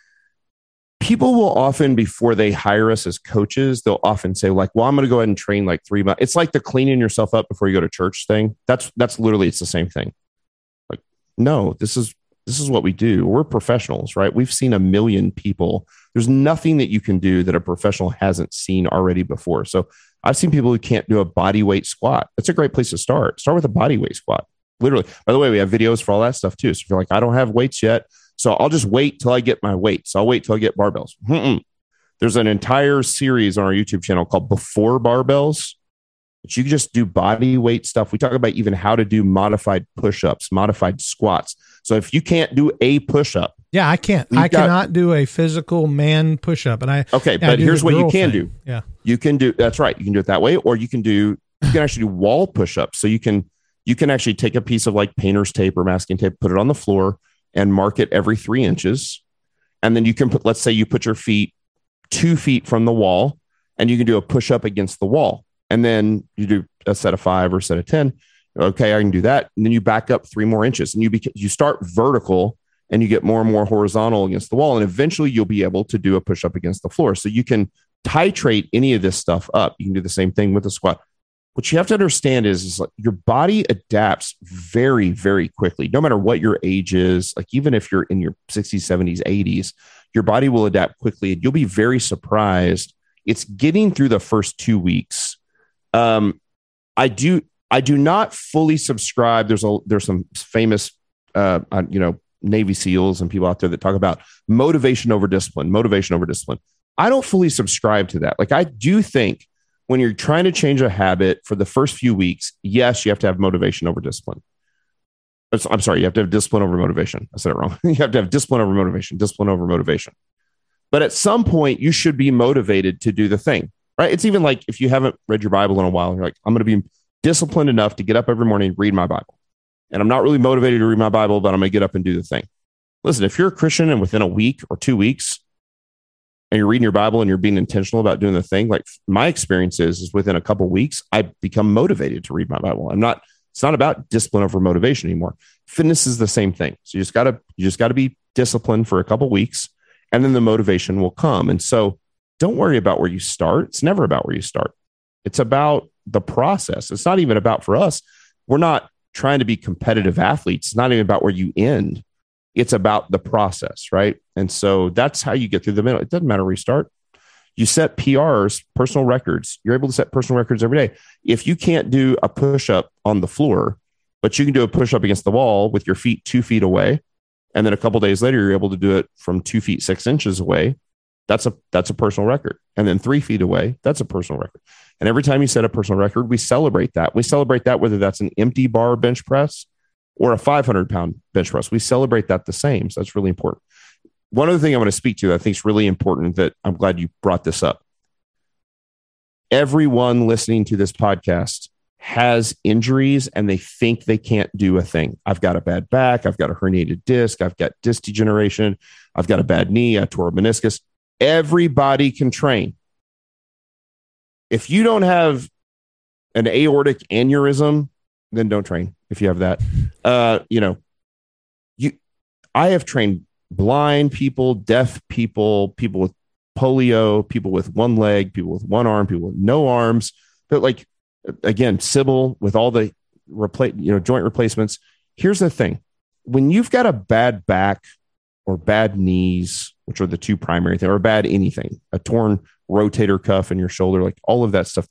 People will often, before they hire us as coaches, they'll often say like, well, I'm going to go ahead and train like three months. It's like the cleaning yourself up before you go to church thing. That's, that's literally, it's the same thing. Like, no, this is, this is what we do. We're professionals, right? We've seen a million people. There's nothing that you can do that a professional hasn't seen already before. So I've seen people who can't do a body weight squat. That's a great place to start. Start with a body weight squat. Literally. By the way, we have videos for all that stuff too. So if you're like, I don't have weights yet, so I'll just wait till I get my weights. I'll wait till I get barbells. Mm-mm. There's an entire series on our YouTube channel called Before Barbells, but you can just do body weight stuff. We talk about even how to do modified push-ups, modified squats. So if you can't do a push-up. Yeah, I can't. I got, cannot do a physical man push-up. And I Okay, yeah, but I here's what you can thing. do. Yeah. You can do, that's right. You can do it that way, or you can do, you can actually do wall push-ups. So you can, you can actually take a piece of like painter's tape or masking tape, put it on the floor, and mark it every three inches. And then you can put, let's say you put your feet two feet from the wall and you can do a push up against the wall. And then you do a set of five or a set of ten. Okay, I can do that. And then you back up three more inches and you bec- you start vertical and you get more and more horizontal against the wall. And eventually you'll be able to do a push up against the floor. So you can titrate any of this stuff up. You can do the same thing with the squat. What you have to understand is, is like your body adapts very, very quickly, no matter what your age is. Like even if you're in your sixties, seventies, eighties, your body will adapt quickly. And you'll be very surprised. It's getting through the first two weeks. Um, I do, I do not fully subscribe. There's a, there's some famous, uh, you know, Navy SEALs and people out there that talk about motivation over discipline, motivation over discipline. I don't fully subscribe to that. Like I do think when you're trying to change a habit for the first few weeks, yes, you have to have motivation over discipline. I'm sorry, you have to have discipline over motivation. I said it wrong. You have to have discipline over motivation, discipline over motivation. But at some point, you should be motivated to do the thing, right? It's even like if you haven't read your Bible in a while, and you're like, I'm going to be disciplined enough to get up every morning and read my Bible. And I'm not really motivated to read my Bible, but I'm going to get up and do the thing. Listen, if you're a Christian and within a week or two weeks, and you're reading your Bible and you're being intentional about doing the thing, like my experience is, is within a couple of weeks, I become motivated to read my Bible. I'm not, it's not about discipline over motivation anymore. Fitness is the same thing. So you just gotta, you just gotta be disciplined for a couple of weeks and then the motivation will come. And so don't worry about where you start. It's never about where you start. It's about the process. It's not even about, for us, we're not trying to be competitive athletes. It's not even about where you end. It's about the process, right? And so that's how you get through the middle. It doesn't matter where you start. You set P Rs, personal records. You're able to set personal records every day. If you can't do a push-up on the floor, but you can do a push-up against the wall with your feet two feet away, and then a couple of days later, you're able to do it from two feet, six inches away, that's a that's a personal record. And then three feet away, that's a personal record. And every time you set a personal record, we celebrate that. We celebrate that whether that's an empty bar bench press or a five hundred pound bench press. We celebrate that the same. So that's really important. One other thing I want to speak to that I think is really important that I'm glad you brought this up. Everyone listening to this podcast has injuries and they think they can't do a thing. I've got a bad back. I've got a herniated disc. I've got disc degeneration. I've got a bad knee. I tore a meniscus. Everybody can train. If you don't have an aortic aneurysm, then don't train. If you have that, uh, you know, you, I have trained blind people, deaf people, people with polio, people with one leg, people with one arm, people with no arms. But like, again, Sybil with all the replace, you know, joint replacements. Here's the thing. When you've got a bad back or bad knees, which are the two primary things, or bad anything, a torn rotator cuff in your shoulder, like all of that stuff.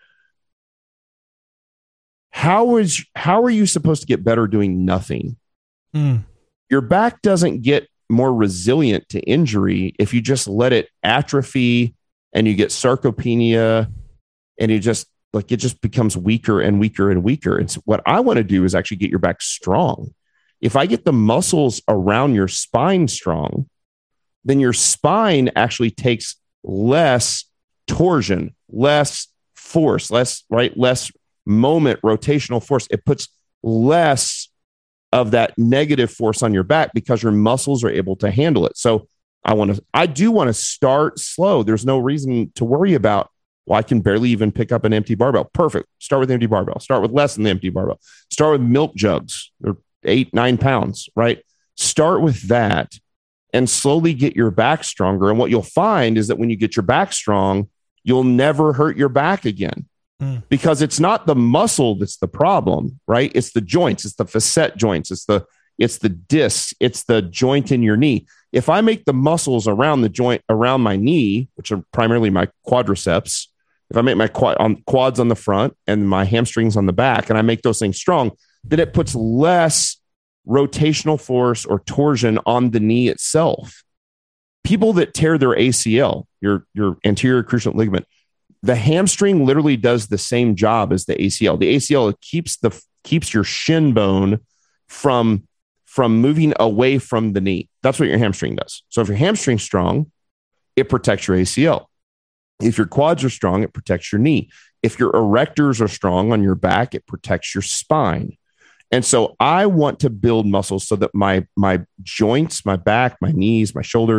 How is, how are you supposed to get better doing nothing? Mm. Your back doesn't get more resilient to injury if you just let it atrophy and you get sarcopenia and you just like, it just becomes weaker and weaker and weaker. And so what I want to do is actually get your back strong. If I get the muscles around your spine strong, then your spine actually takes less torsion, less force, less, right? Less moment rotational force. It puts less of that negative force on your back because your muscles are able to handle it. So I want to, I do want to start slow. There's no reason to worry about, well, I can barely even pick up an empty barbell. Perfect. Start with empty barbell. Start with less than the empty barbell. Start with milk jugs. They're eight, nine pounds, right? Start with that and slowly get your back stronger. And what you'll find is that when you get your back strong, you'll never hurt your back again. Because it's not the muscle that's the problem, right? It's the joints, it's the facet joints, it's the it's the disc, it's the joint in your knee. If I make the muscles around the joint around my knee, which are primarily my quadriceps, if I make my quad on quads on the front and my hamstrings on the back, and I make those things strong, then it puts less rotational force or torsion on the knee itself. People that tear their A C L, your your anterior cruciate ligament, the hamstring literally does the same job as the A C L. The A C L keeps the keeps your shin bone from, from moving away from the knee. That's what your hamstring does. So if your hamstring's strong, it protects your A C L. If your quads are strong, it protects your knee. If your erectors are strong on your back, it protects your spine. And so I want to build muscles so that my, my joints, my back, my knees, my shoulders,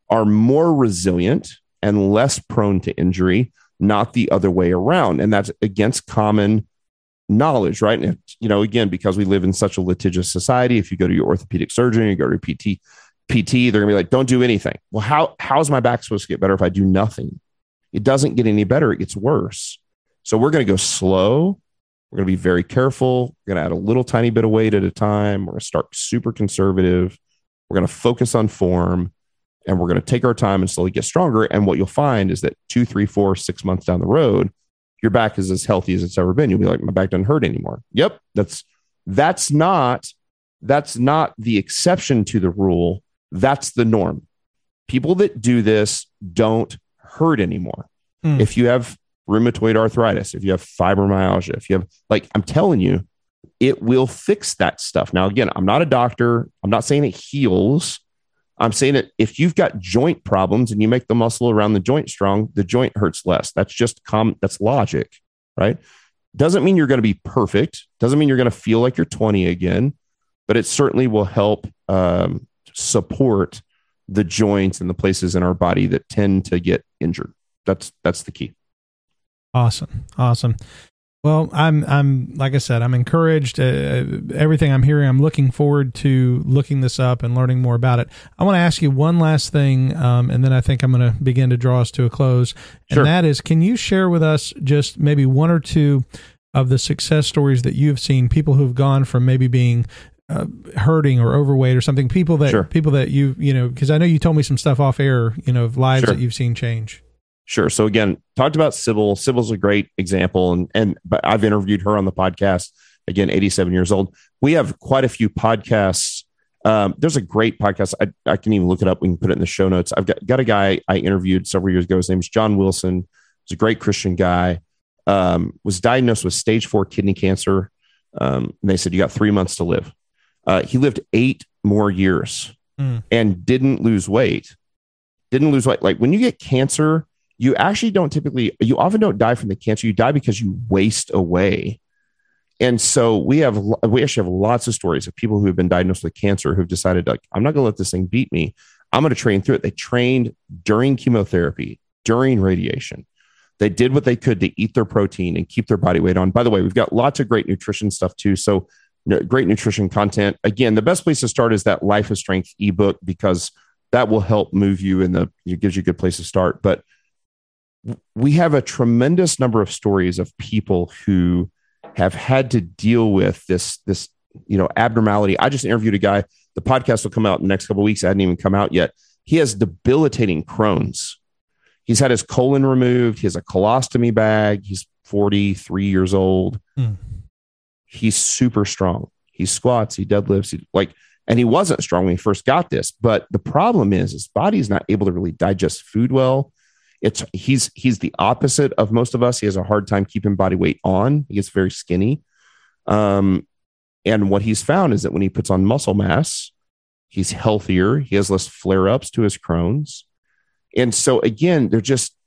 are more resilient and less prone to injury, not the other way around. And that's against common knowledge, right? And, you know, again, because we live in such a litigious society, if you go to your orthopedic surgeon, you go to your P T, P T, they're gonna be like, don't do anything. Well, how, how's my back supposed to get better if I do nothing? It doesn't get any better. It gets worse. So we're going to go slow. We're going to be very careful. We're going to add a little tiny bit of weight at a time. We're going to start super conservative. We're going to focus on form, and we're going to take our time and slowly get stronger. And what you'll find is that two, three, four, six months down the road, your back is as healthy as it's ever been. You'll be like, my back doesn't hurt anymore. Yep. That's, that's not, that's not the exception to the rule. That's the norm. People that do this don't hurt anymore. Mm. If you have rheumatoid arthritis, if you have fibromyalgia, if you have, like, I'm telling you, it will fix that stuff. Now, again, I'm not a doctor. I'm not saying it heals. I'm saying that if you've got joint problems and you make the muscle around the joint strong, the joint hurts less. That's just common. That's logic, right? Doesn't mean you're going to be perfect. Doesn't mean you're going to feel like you're twenty again, but it certainly will help um, support the joints and the places in our body that tend to get injured. That's, that's the key. Awesome. Awesome. Well, I'm, I'm, like I said, I'm encouraged. Uh, everything I'm hearing, I'm looking forward to looking this up and learning more about it. I want to ask you one last thing, um, and then I think I'm going to begin to draw us to a close. And sure. That is, can you share with us just maybe one or two of the success stories that you've seen, people who've gone from maybe being uh, hurting or overweight or something, people that, sure. people that you, you know, because I know you told me some stuff off air, you know, of lives sure. that you've seen change. Sure. So again, talked about Sybil. Sybil's a great example, and and but I've interviewed her on the podcast. Again, eighty-seven years old. We have quite a few podcasts. Um, there's a great podcast. I, I can even look it up. We can put it in the show notes. I've got, got a guy I interviewed several years ago. His name is John Wilson. He's a great Christian guy. Um, was diagnosed with stage four kidney cancer. Um, and they said, you got three months to live. Uh, he lived eight more years mm. and didn't lose weight. Didn't lose weight. Like when you get cancer, you actually don't typically, you often don't die from the cancer. You die because you waste away. And so we have, we actually have lots of stories of people who have been diagnosed with cancer who've decided, like, I'm not going to let this thing beat me. I'm going to train through it. They trained during chemotherapy, during radiation. They did what they could to eat their protein and keep their body weight on. By the way, we've got lots of great nutrition stuff too. So great nutrition content. Again, the best place to start is that Life of Strength ebook, because that will help move you in the, it gives you a good place to start. But we have a tremendous number of stories of people who have had to deal with this, this, you know, abnormality. I just interviewed a guy. The podcast will come out in the next couple of weeks. It hadn't even come out yet. He has debilitating Crohn's. He's had his colon removed. He has a colostomy bag. He's forty-three years old. Mm. He's super strong. He squats, he deadlifts, he like, and he wasn't strong when he first got this. But the problem is his body's not able to really digest food well. It's he's he's the opposite of most of us. He has a hard time keeping body weight on. He gets very skinny. Um, and what he's found is that when he puts on muscle mass, he's healthier. He has less flare-ups to his Crohn's. And so again, they're just,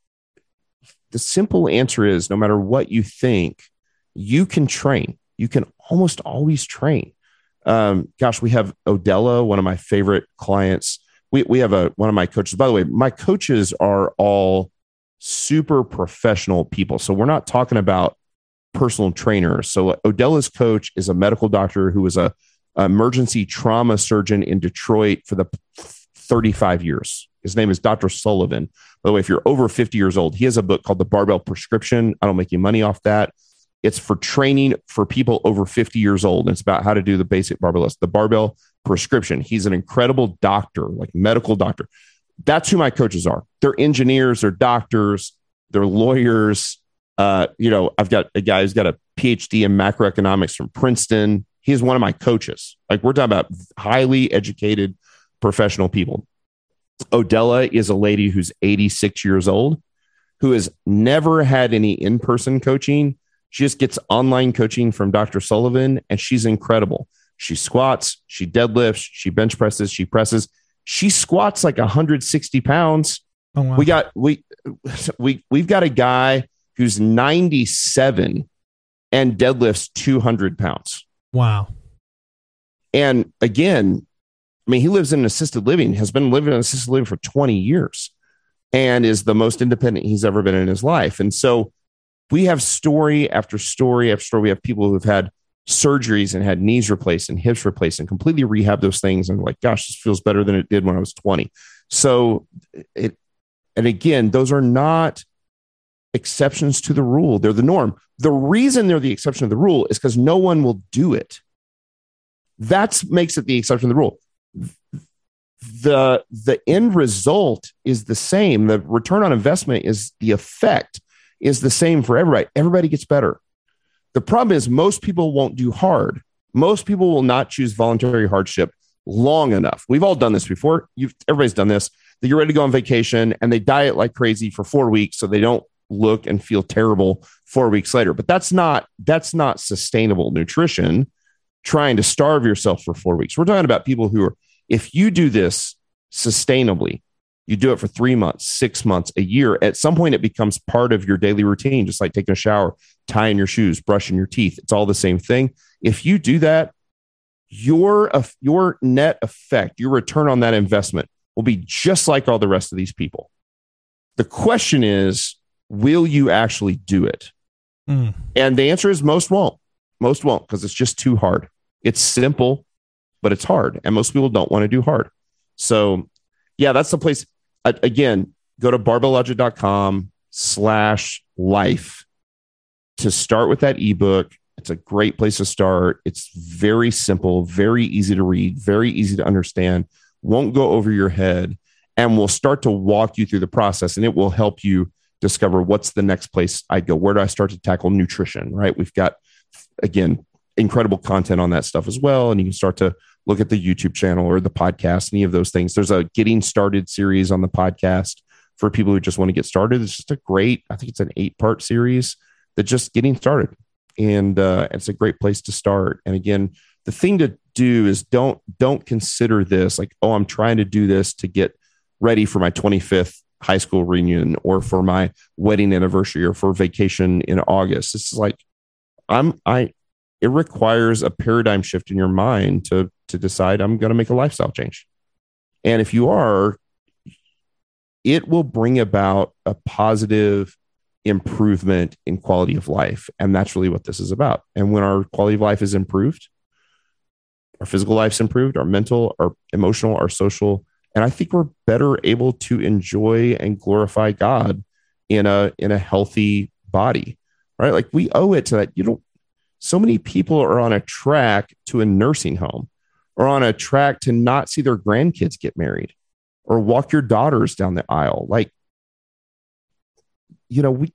the simple answer is no matter what you think, you can train. You can almost always train. Um, gosh, we have Odella, one of my favorite clients. We we have a one of my coaches. By the way, my coaches are all super professional people. So we're not talking about personal trainers. So Odella's coach is a medical doctor who was a, a emergency trauma surgeon in Detroit for the thirty-five years. His name is Doctor Sullivan. By the way, if you're over fifty years old, he has a book called The Barbell Prescription. I don't make any money off that. It's for training for people over fifty years old. And it's about how to do the basic barbell list, the barbell prescription. He's an incredible doctor, like medical doctor. That's who my coaches are. They're engineers, they're doctors, they're lawyers. Uh, you know, I've got a guy who's got a P H D in macroeconomics from Princeton. He's one of my coaches. Like we're talking about highly educated professional people. Odella is a lady who's eighty-six years old, who has never had any in-person coaching. She just gets online coaching from Doctor Sullivan, and she's incredible. She squats, she deadlifts, she bench presses, she presses. She squats like one hundred sixty pounds. Oh, wow. We got we we we've got a guy who's ninety-seven and deadlifts two hundred pounds. Wow. And again, I mean, he lives in assisted living, has been living in assisted living for twenty years and is the most independent he's ever been in his life. And so we have story after story after story. We have people who've had surgeries and had knees replaced and hips replaced and completely rehab those things. And like, gosh, this feels better than it did when I was twenty. So it, and again, those are not exceptions to the rule. They're the norm. The reason they're the exception to the rule is because no one will do it. That makes it the exception to the rule. The, the end result is the same. The return on investment is the effect is the same for everybody. Everybody gets better. The problem is most people won't do hard. Most people will not choose voluntary hardship long enough. We've all done this before. You've, everybody's done this. That you're ready to go on vacation and they diet like crazy for four weeks so they don't look and feel terrible four weeks later. But that's not that's not sustainable nutrition. Trying to starve yourself for four weeks. We're talking about people who are, if you do this sustainably, you do it for three months, six months, a year, at some point it becomes part of your daily routine, just like taking a shower, tying your shoes, brushing your teeth. It's all the same thing. If you do that, your, uh, your net effect, your return on that investment will be just like all the rest of these people. The question is, will you actually do it? Mm. And the answer is most won't. Most won't, because it's just too hard. It's simple, but it's hard. And most people don't want to do hard. So yeah, that's the place. Again, go to barbelllogic.com slash life to start with that ebook. It's a great place to start. It's very simple, very easy to read, very easy to understand, won't go over your head, and will start to walk you through the process. And it will help you discover what's the next place I go. Where do I start to tackle nutrition, right? We've got, again, incredible content on that stuff as well. And you can start to look at the YouTube channel or the podcast, any of those things. There's a getting started series on the podcast for people who just want to get started. It's just a great, I think it's an eight part series that just getting started. And uh, it's a great place to start. And again, the thing to do is don't, don't consider this like, oh, I'm trying to do this to get ready for my twenty-fifth high school reunion or for my wedding anniversary or for vacation in August. This is like, I'm, I, it requires a paradigm shift in your mind to, to decide I'm going to make a lifestyle change. And if you are, it will bring about a positive improvement in quality of life. And that's really what this is about. And when our quality of life is improved, our physical life's improved, our mental, our emotional, our social, and I think we're better able to enjoy and glorify God in a, in a healthy body, right? Like we owe it to that. You don't, so many people are on a track to a nursing home or on a track to not see their grandkids get married or walk your daughters down the aisle. Like, you know, we,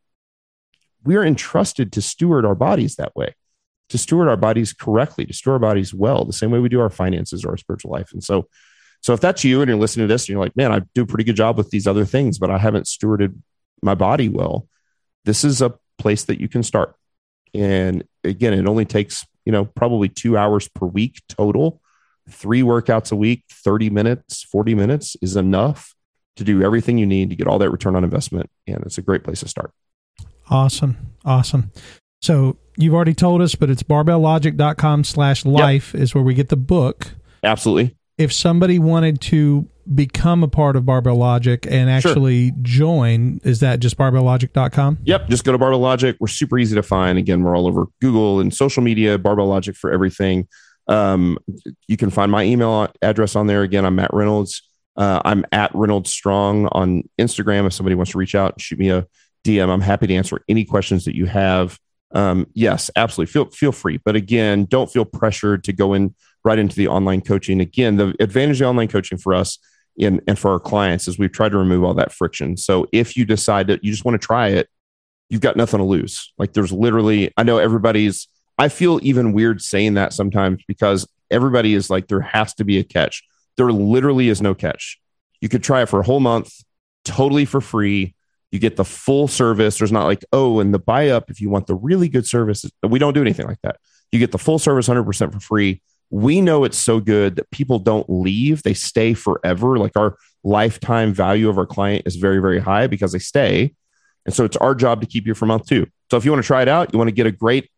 we are entrusted to steward our bodies that way, to steward our bodies correctly, to steward our bodies well, the same way we do our finances or our spiritual life. And so, so if that's you and you're listening to this and you're like, man, I do a pretty good job with these other things, but I haven't stewarded my body well, this is a place that you can start. And again, it only takes, you know, probably two hours per week total, three workouts a week, thirty minutes, forty minutes is enough to do everything you need to get all that return on investment. And it's a great place to start. Awesome. Awesome. So you've already told us, but it's barbelllogic.com slash life yep. is where we get the book. Absolutely. If somebody wanted to become a part of Barbell Logic and actually sure. join, is that just barbell logic dot com? Yep. Just go to Barbell Logic. We're super easy to find. Again, we're all over Google and social media, Barbell Logic for everything. Um, you can find my email address on there. Again, I'm Matt Reynolds. Uh, I'm at Reynolds Strong on Instagram. If somebody wants to reach out and shoot me a D M, I'm happy to answer any questions that you have. Um, yes, absolutely. Feel, feel free. But again, don't feel pressured to go in right into the online coaching. Again, the advantage of online coaching for us in, and for our clients is we've tried to remove all that friction. So if you decide that you just want to try it, you've got nothing to lose. Like there's literally, I know everybody's, I feel even weird saying that sometimes because everybody is like, there has to be a catch. There literally is no catch. You could try it for a whole month, totally for free. You get the full service. There's not like, oh, and the buy up, if you want the really good service, we don't do anything like that. You get the full service one hundred percent for free. We know it's so good that people don't leave. They stay forever. Like our lifetime value of our client is very, very high because they stay. And so it's our job to keep you for month two. So if you want to try it out, you want to get a great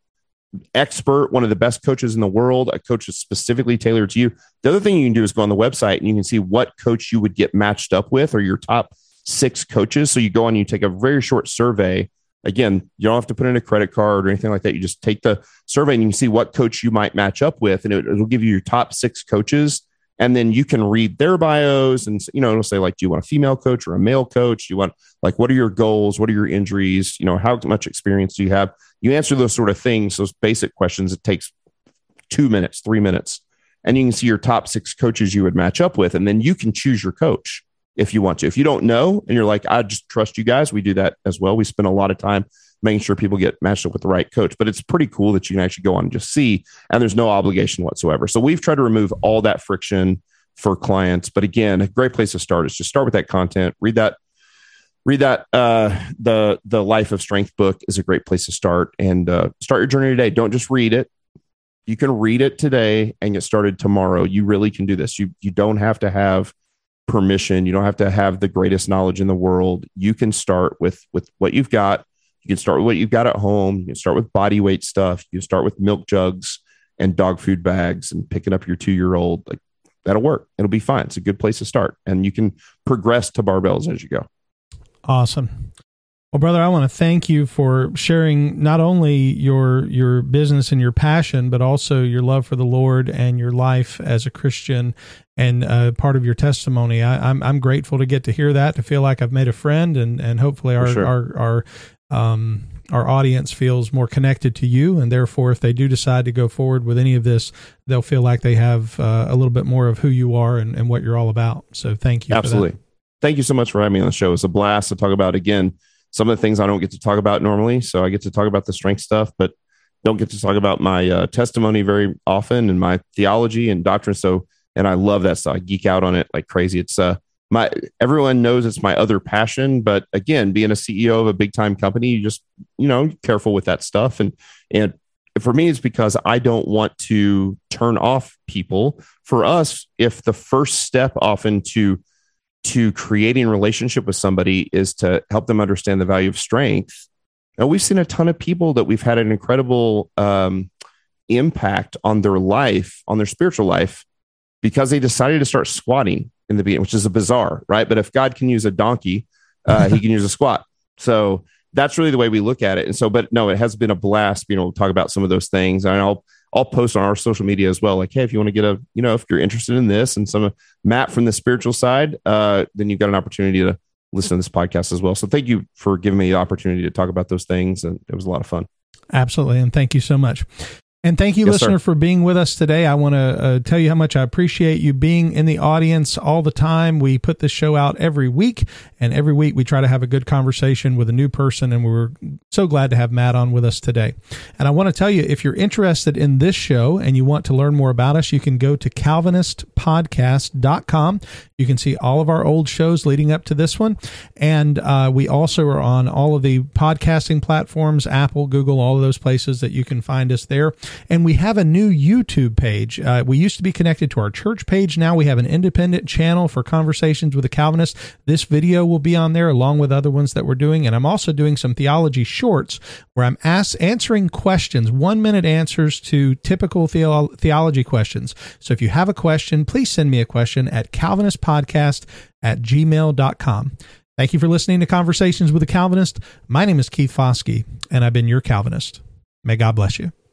expert, one of the best coaches in the world, a coach that's specifically tailored to you. The other thing you can do is go on the website and you can see what coach you would get matched up with, or your top six coaches. So you go on, you take a very short survey. Again, you don't have to put in a credit card or anything like that. You just take the survey and you can see what coach you might match up with, and it, it'll give you your top six coaches. And then you can read their bios, and, you know, it'll say, like, do you want a female coach or a male coach? Do you want, like, what are your goals? What are your injuries? You know, how much experience do you have? You answer those sort of things, those basic questions. It takes two minutes, three minutes, and you can see your top six coaches you would match up with. And then you can choose your coach if you want to. If you don't know and you're like, I just trust you guys, we do that as well. We spend a lot of time making sure people get matched up with the right coach, but it's pretty cool that you can actually go on and just see, and there's no obligation whatsoever. So we've tried to remove all that friction for clients. But again, a great place to start is just start with that content, read that, read that, uh, the, the Life of Strength book is a great place to start, and uh, start your journey today. Don't just read it. You can read it today and get started tomorrow. You really can do this. You, you don't have to have permission. You don't have to have the greatest knowledge in the world. You can start with, with what you've got. You can start with what you've got at home. You can start with body weight stuff. You can start with milk jugs and dog food bags and picking up your two-year-old. Like, that'll work. It'll be fine. It's a good place to start. And you can progress to barbells as you go. Awesome. Well, brother, I want to thank you for sharing not only your your business and your passion, but also your love for the Lord and your life as a Christian, and uh, part of your testimony. I, I'm I'm grateful to get to hear that, to feel like I've made a friend, and and hopefully our sure. our our um, our audience feels more connected to you, and therefore, if they do decide to go forward with any of this, they'll feel like they have uh, a little bit more of who you are and, and what you're all about. So, thank you. Absolutely. For that. Thank you so much for having me on the show. It's a blast to talk about, again, some of the things I don't get to talk about normally. So I get to talk about the strength stuff, but don't get to talk about my uh, testimony very often, and my theology and doctrine. So, and I love that stuff. I geek out on it like crazy. It's uh, my, everyone knows it's my other passion, but again, being a C E O of a big time company, you just, you know, careful with that stuff. And, and for me, it's because I don't want to turn off people. For us, if the first step often to to creating a relationship with somebody is to help them understand the value of strength. Now, we've seen a ton of people that we've had an incredible um, impact on their life, on their spiritual life, because they decided to start squatting in the beginning, which is a bizarre, right? But if God can use a donkey, uh, he can use a squat. So that's really the way we look at it. And so, but no, it has been a blast being able to talk about some of those things. And I'll, I'll post on our social media as well. Like, hey, if you want to get a, you know, if you're interested in this and some of Matt from the spiritual side, uh, then you've got an opportunity to listen to this podcast as well. So thank you for giving me the opportunity to talk about those things. And it was a lot of fun. Absolutely. And thank you so much. And thank you, yes, listener, sir. for being with us today. I want to uh, tell you how much I appreciate you being in the audience all the time. We put this show out every week, and every week we try to have a good conversation with a new person, and we're so glad to have Matt on with us today. And I want to tell you, if you're interested in this show and you want to learn more about us, you can go to calvinist podcast dot com. You can see all of our old shows leading up to this one. And uh, we also are on all of the podcasting platforms, Apple, Google, all of those places that you can find us there. And we have a new YouTube page. Uh, we used to be connected to our church page. Now we have an independent channel for Conversations with a Calvinist. This video will be on there along with other ones that we're doing. And I'm also doing some theology shorts where I'm ask, answering questions, one-minute answers to typical theo- theology questions. So if you have a question, please send me a question at calvinist podcast at gmail dot com. Thank you for listening to Conversations with a Calvinist. My name is Keith Foskey, and I've been your Calvinist. May God bless you.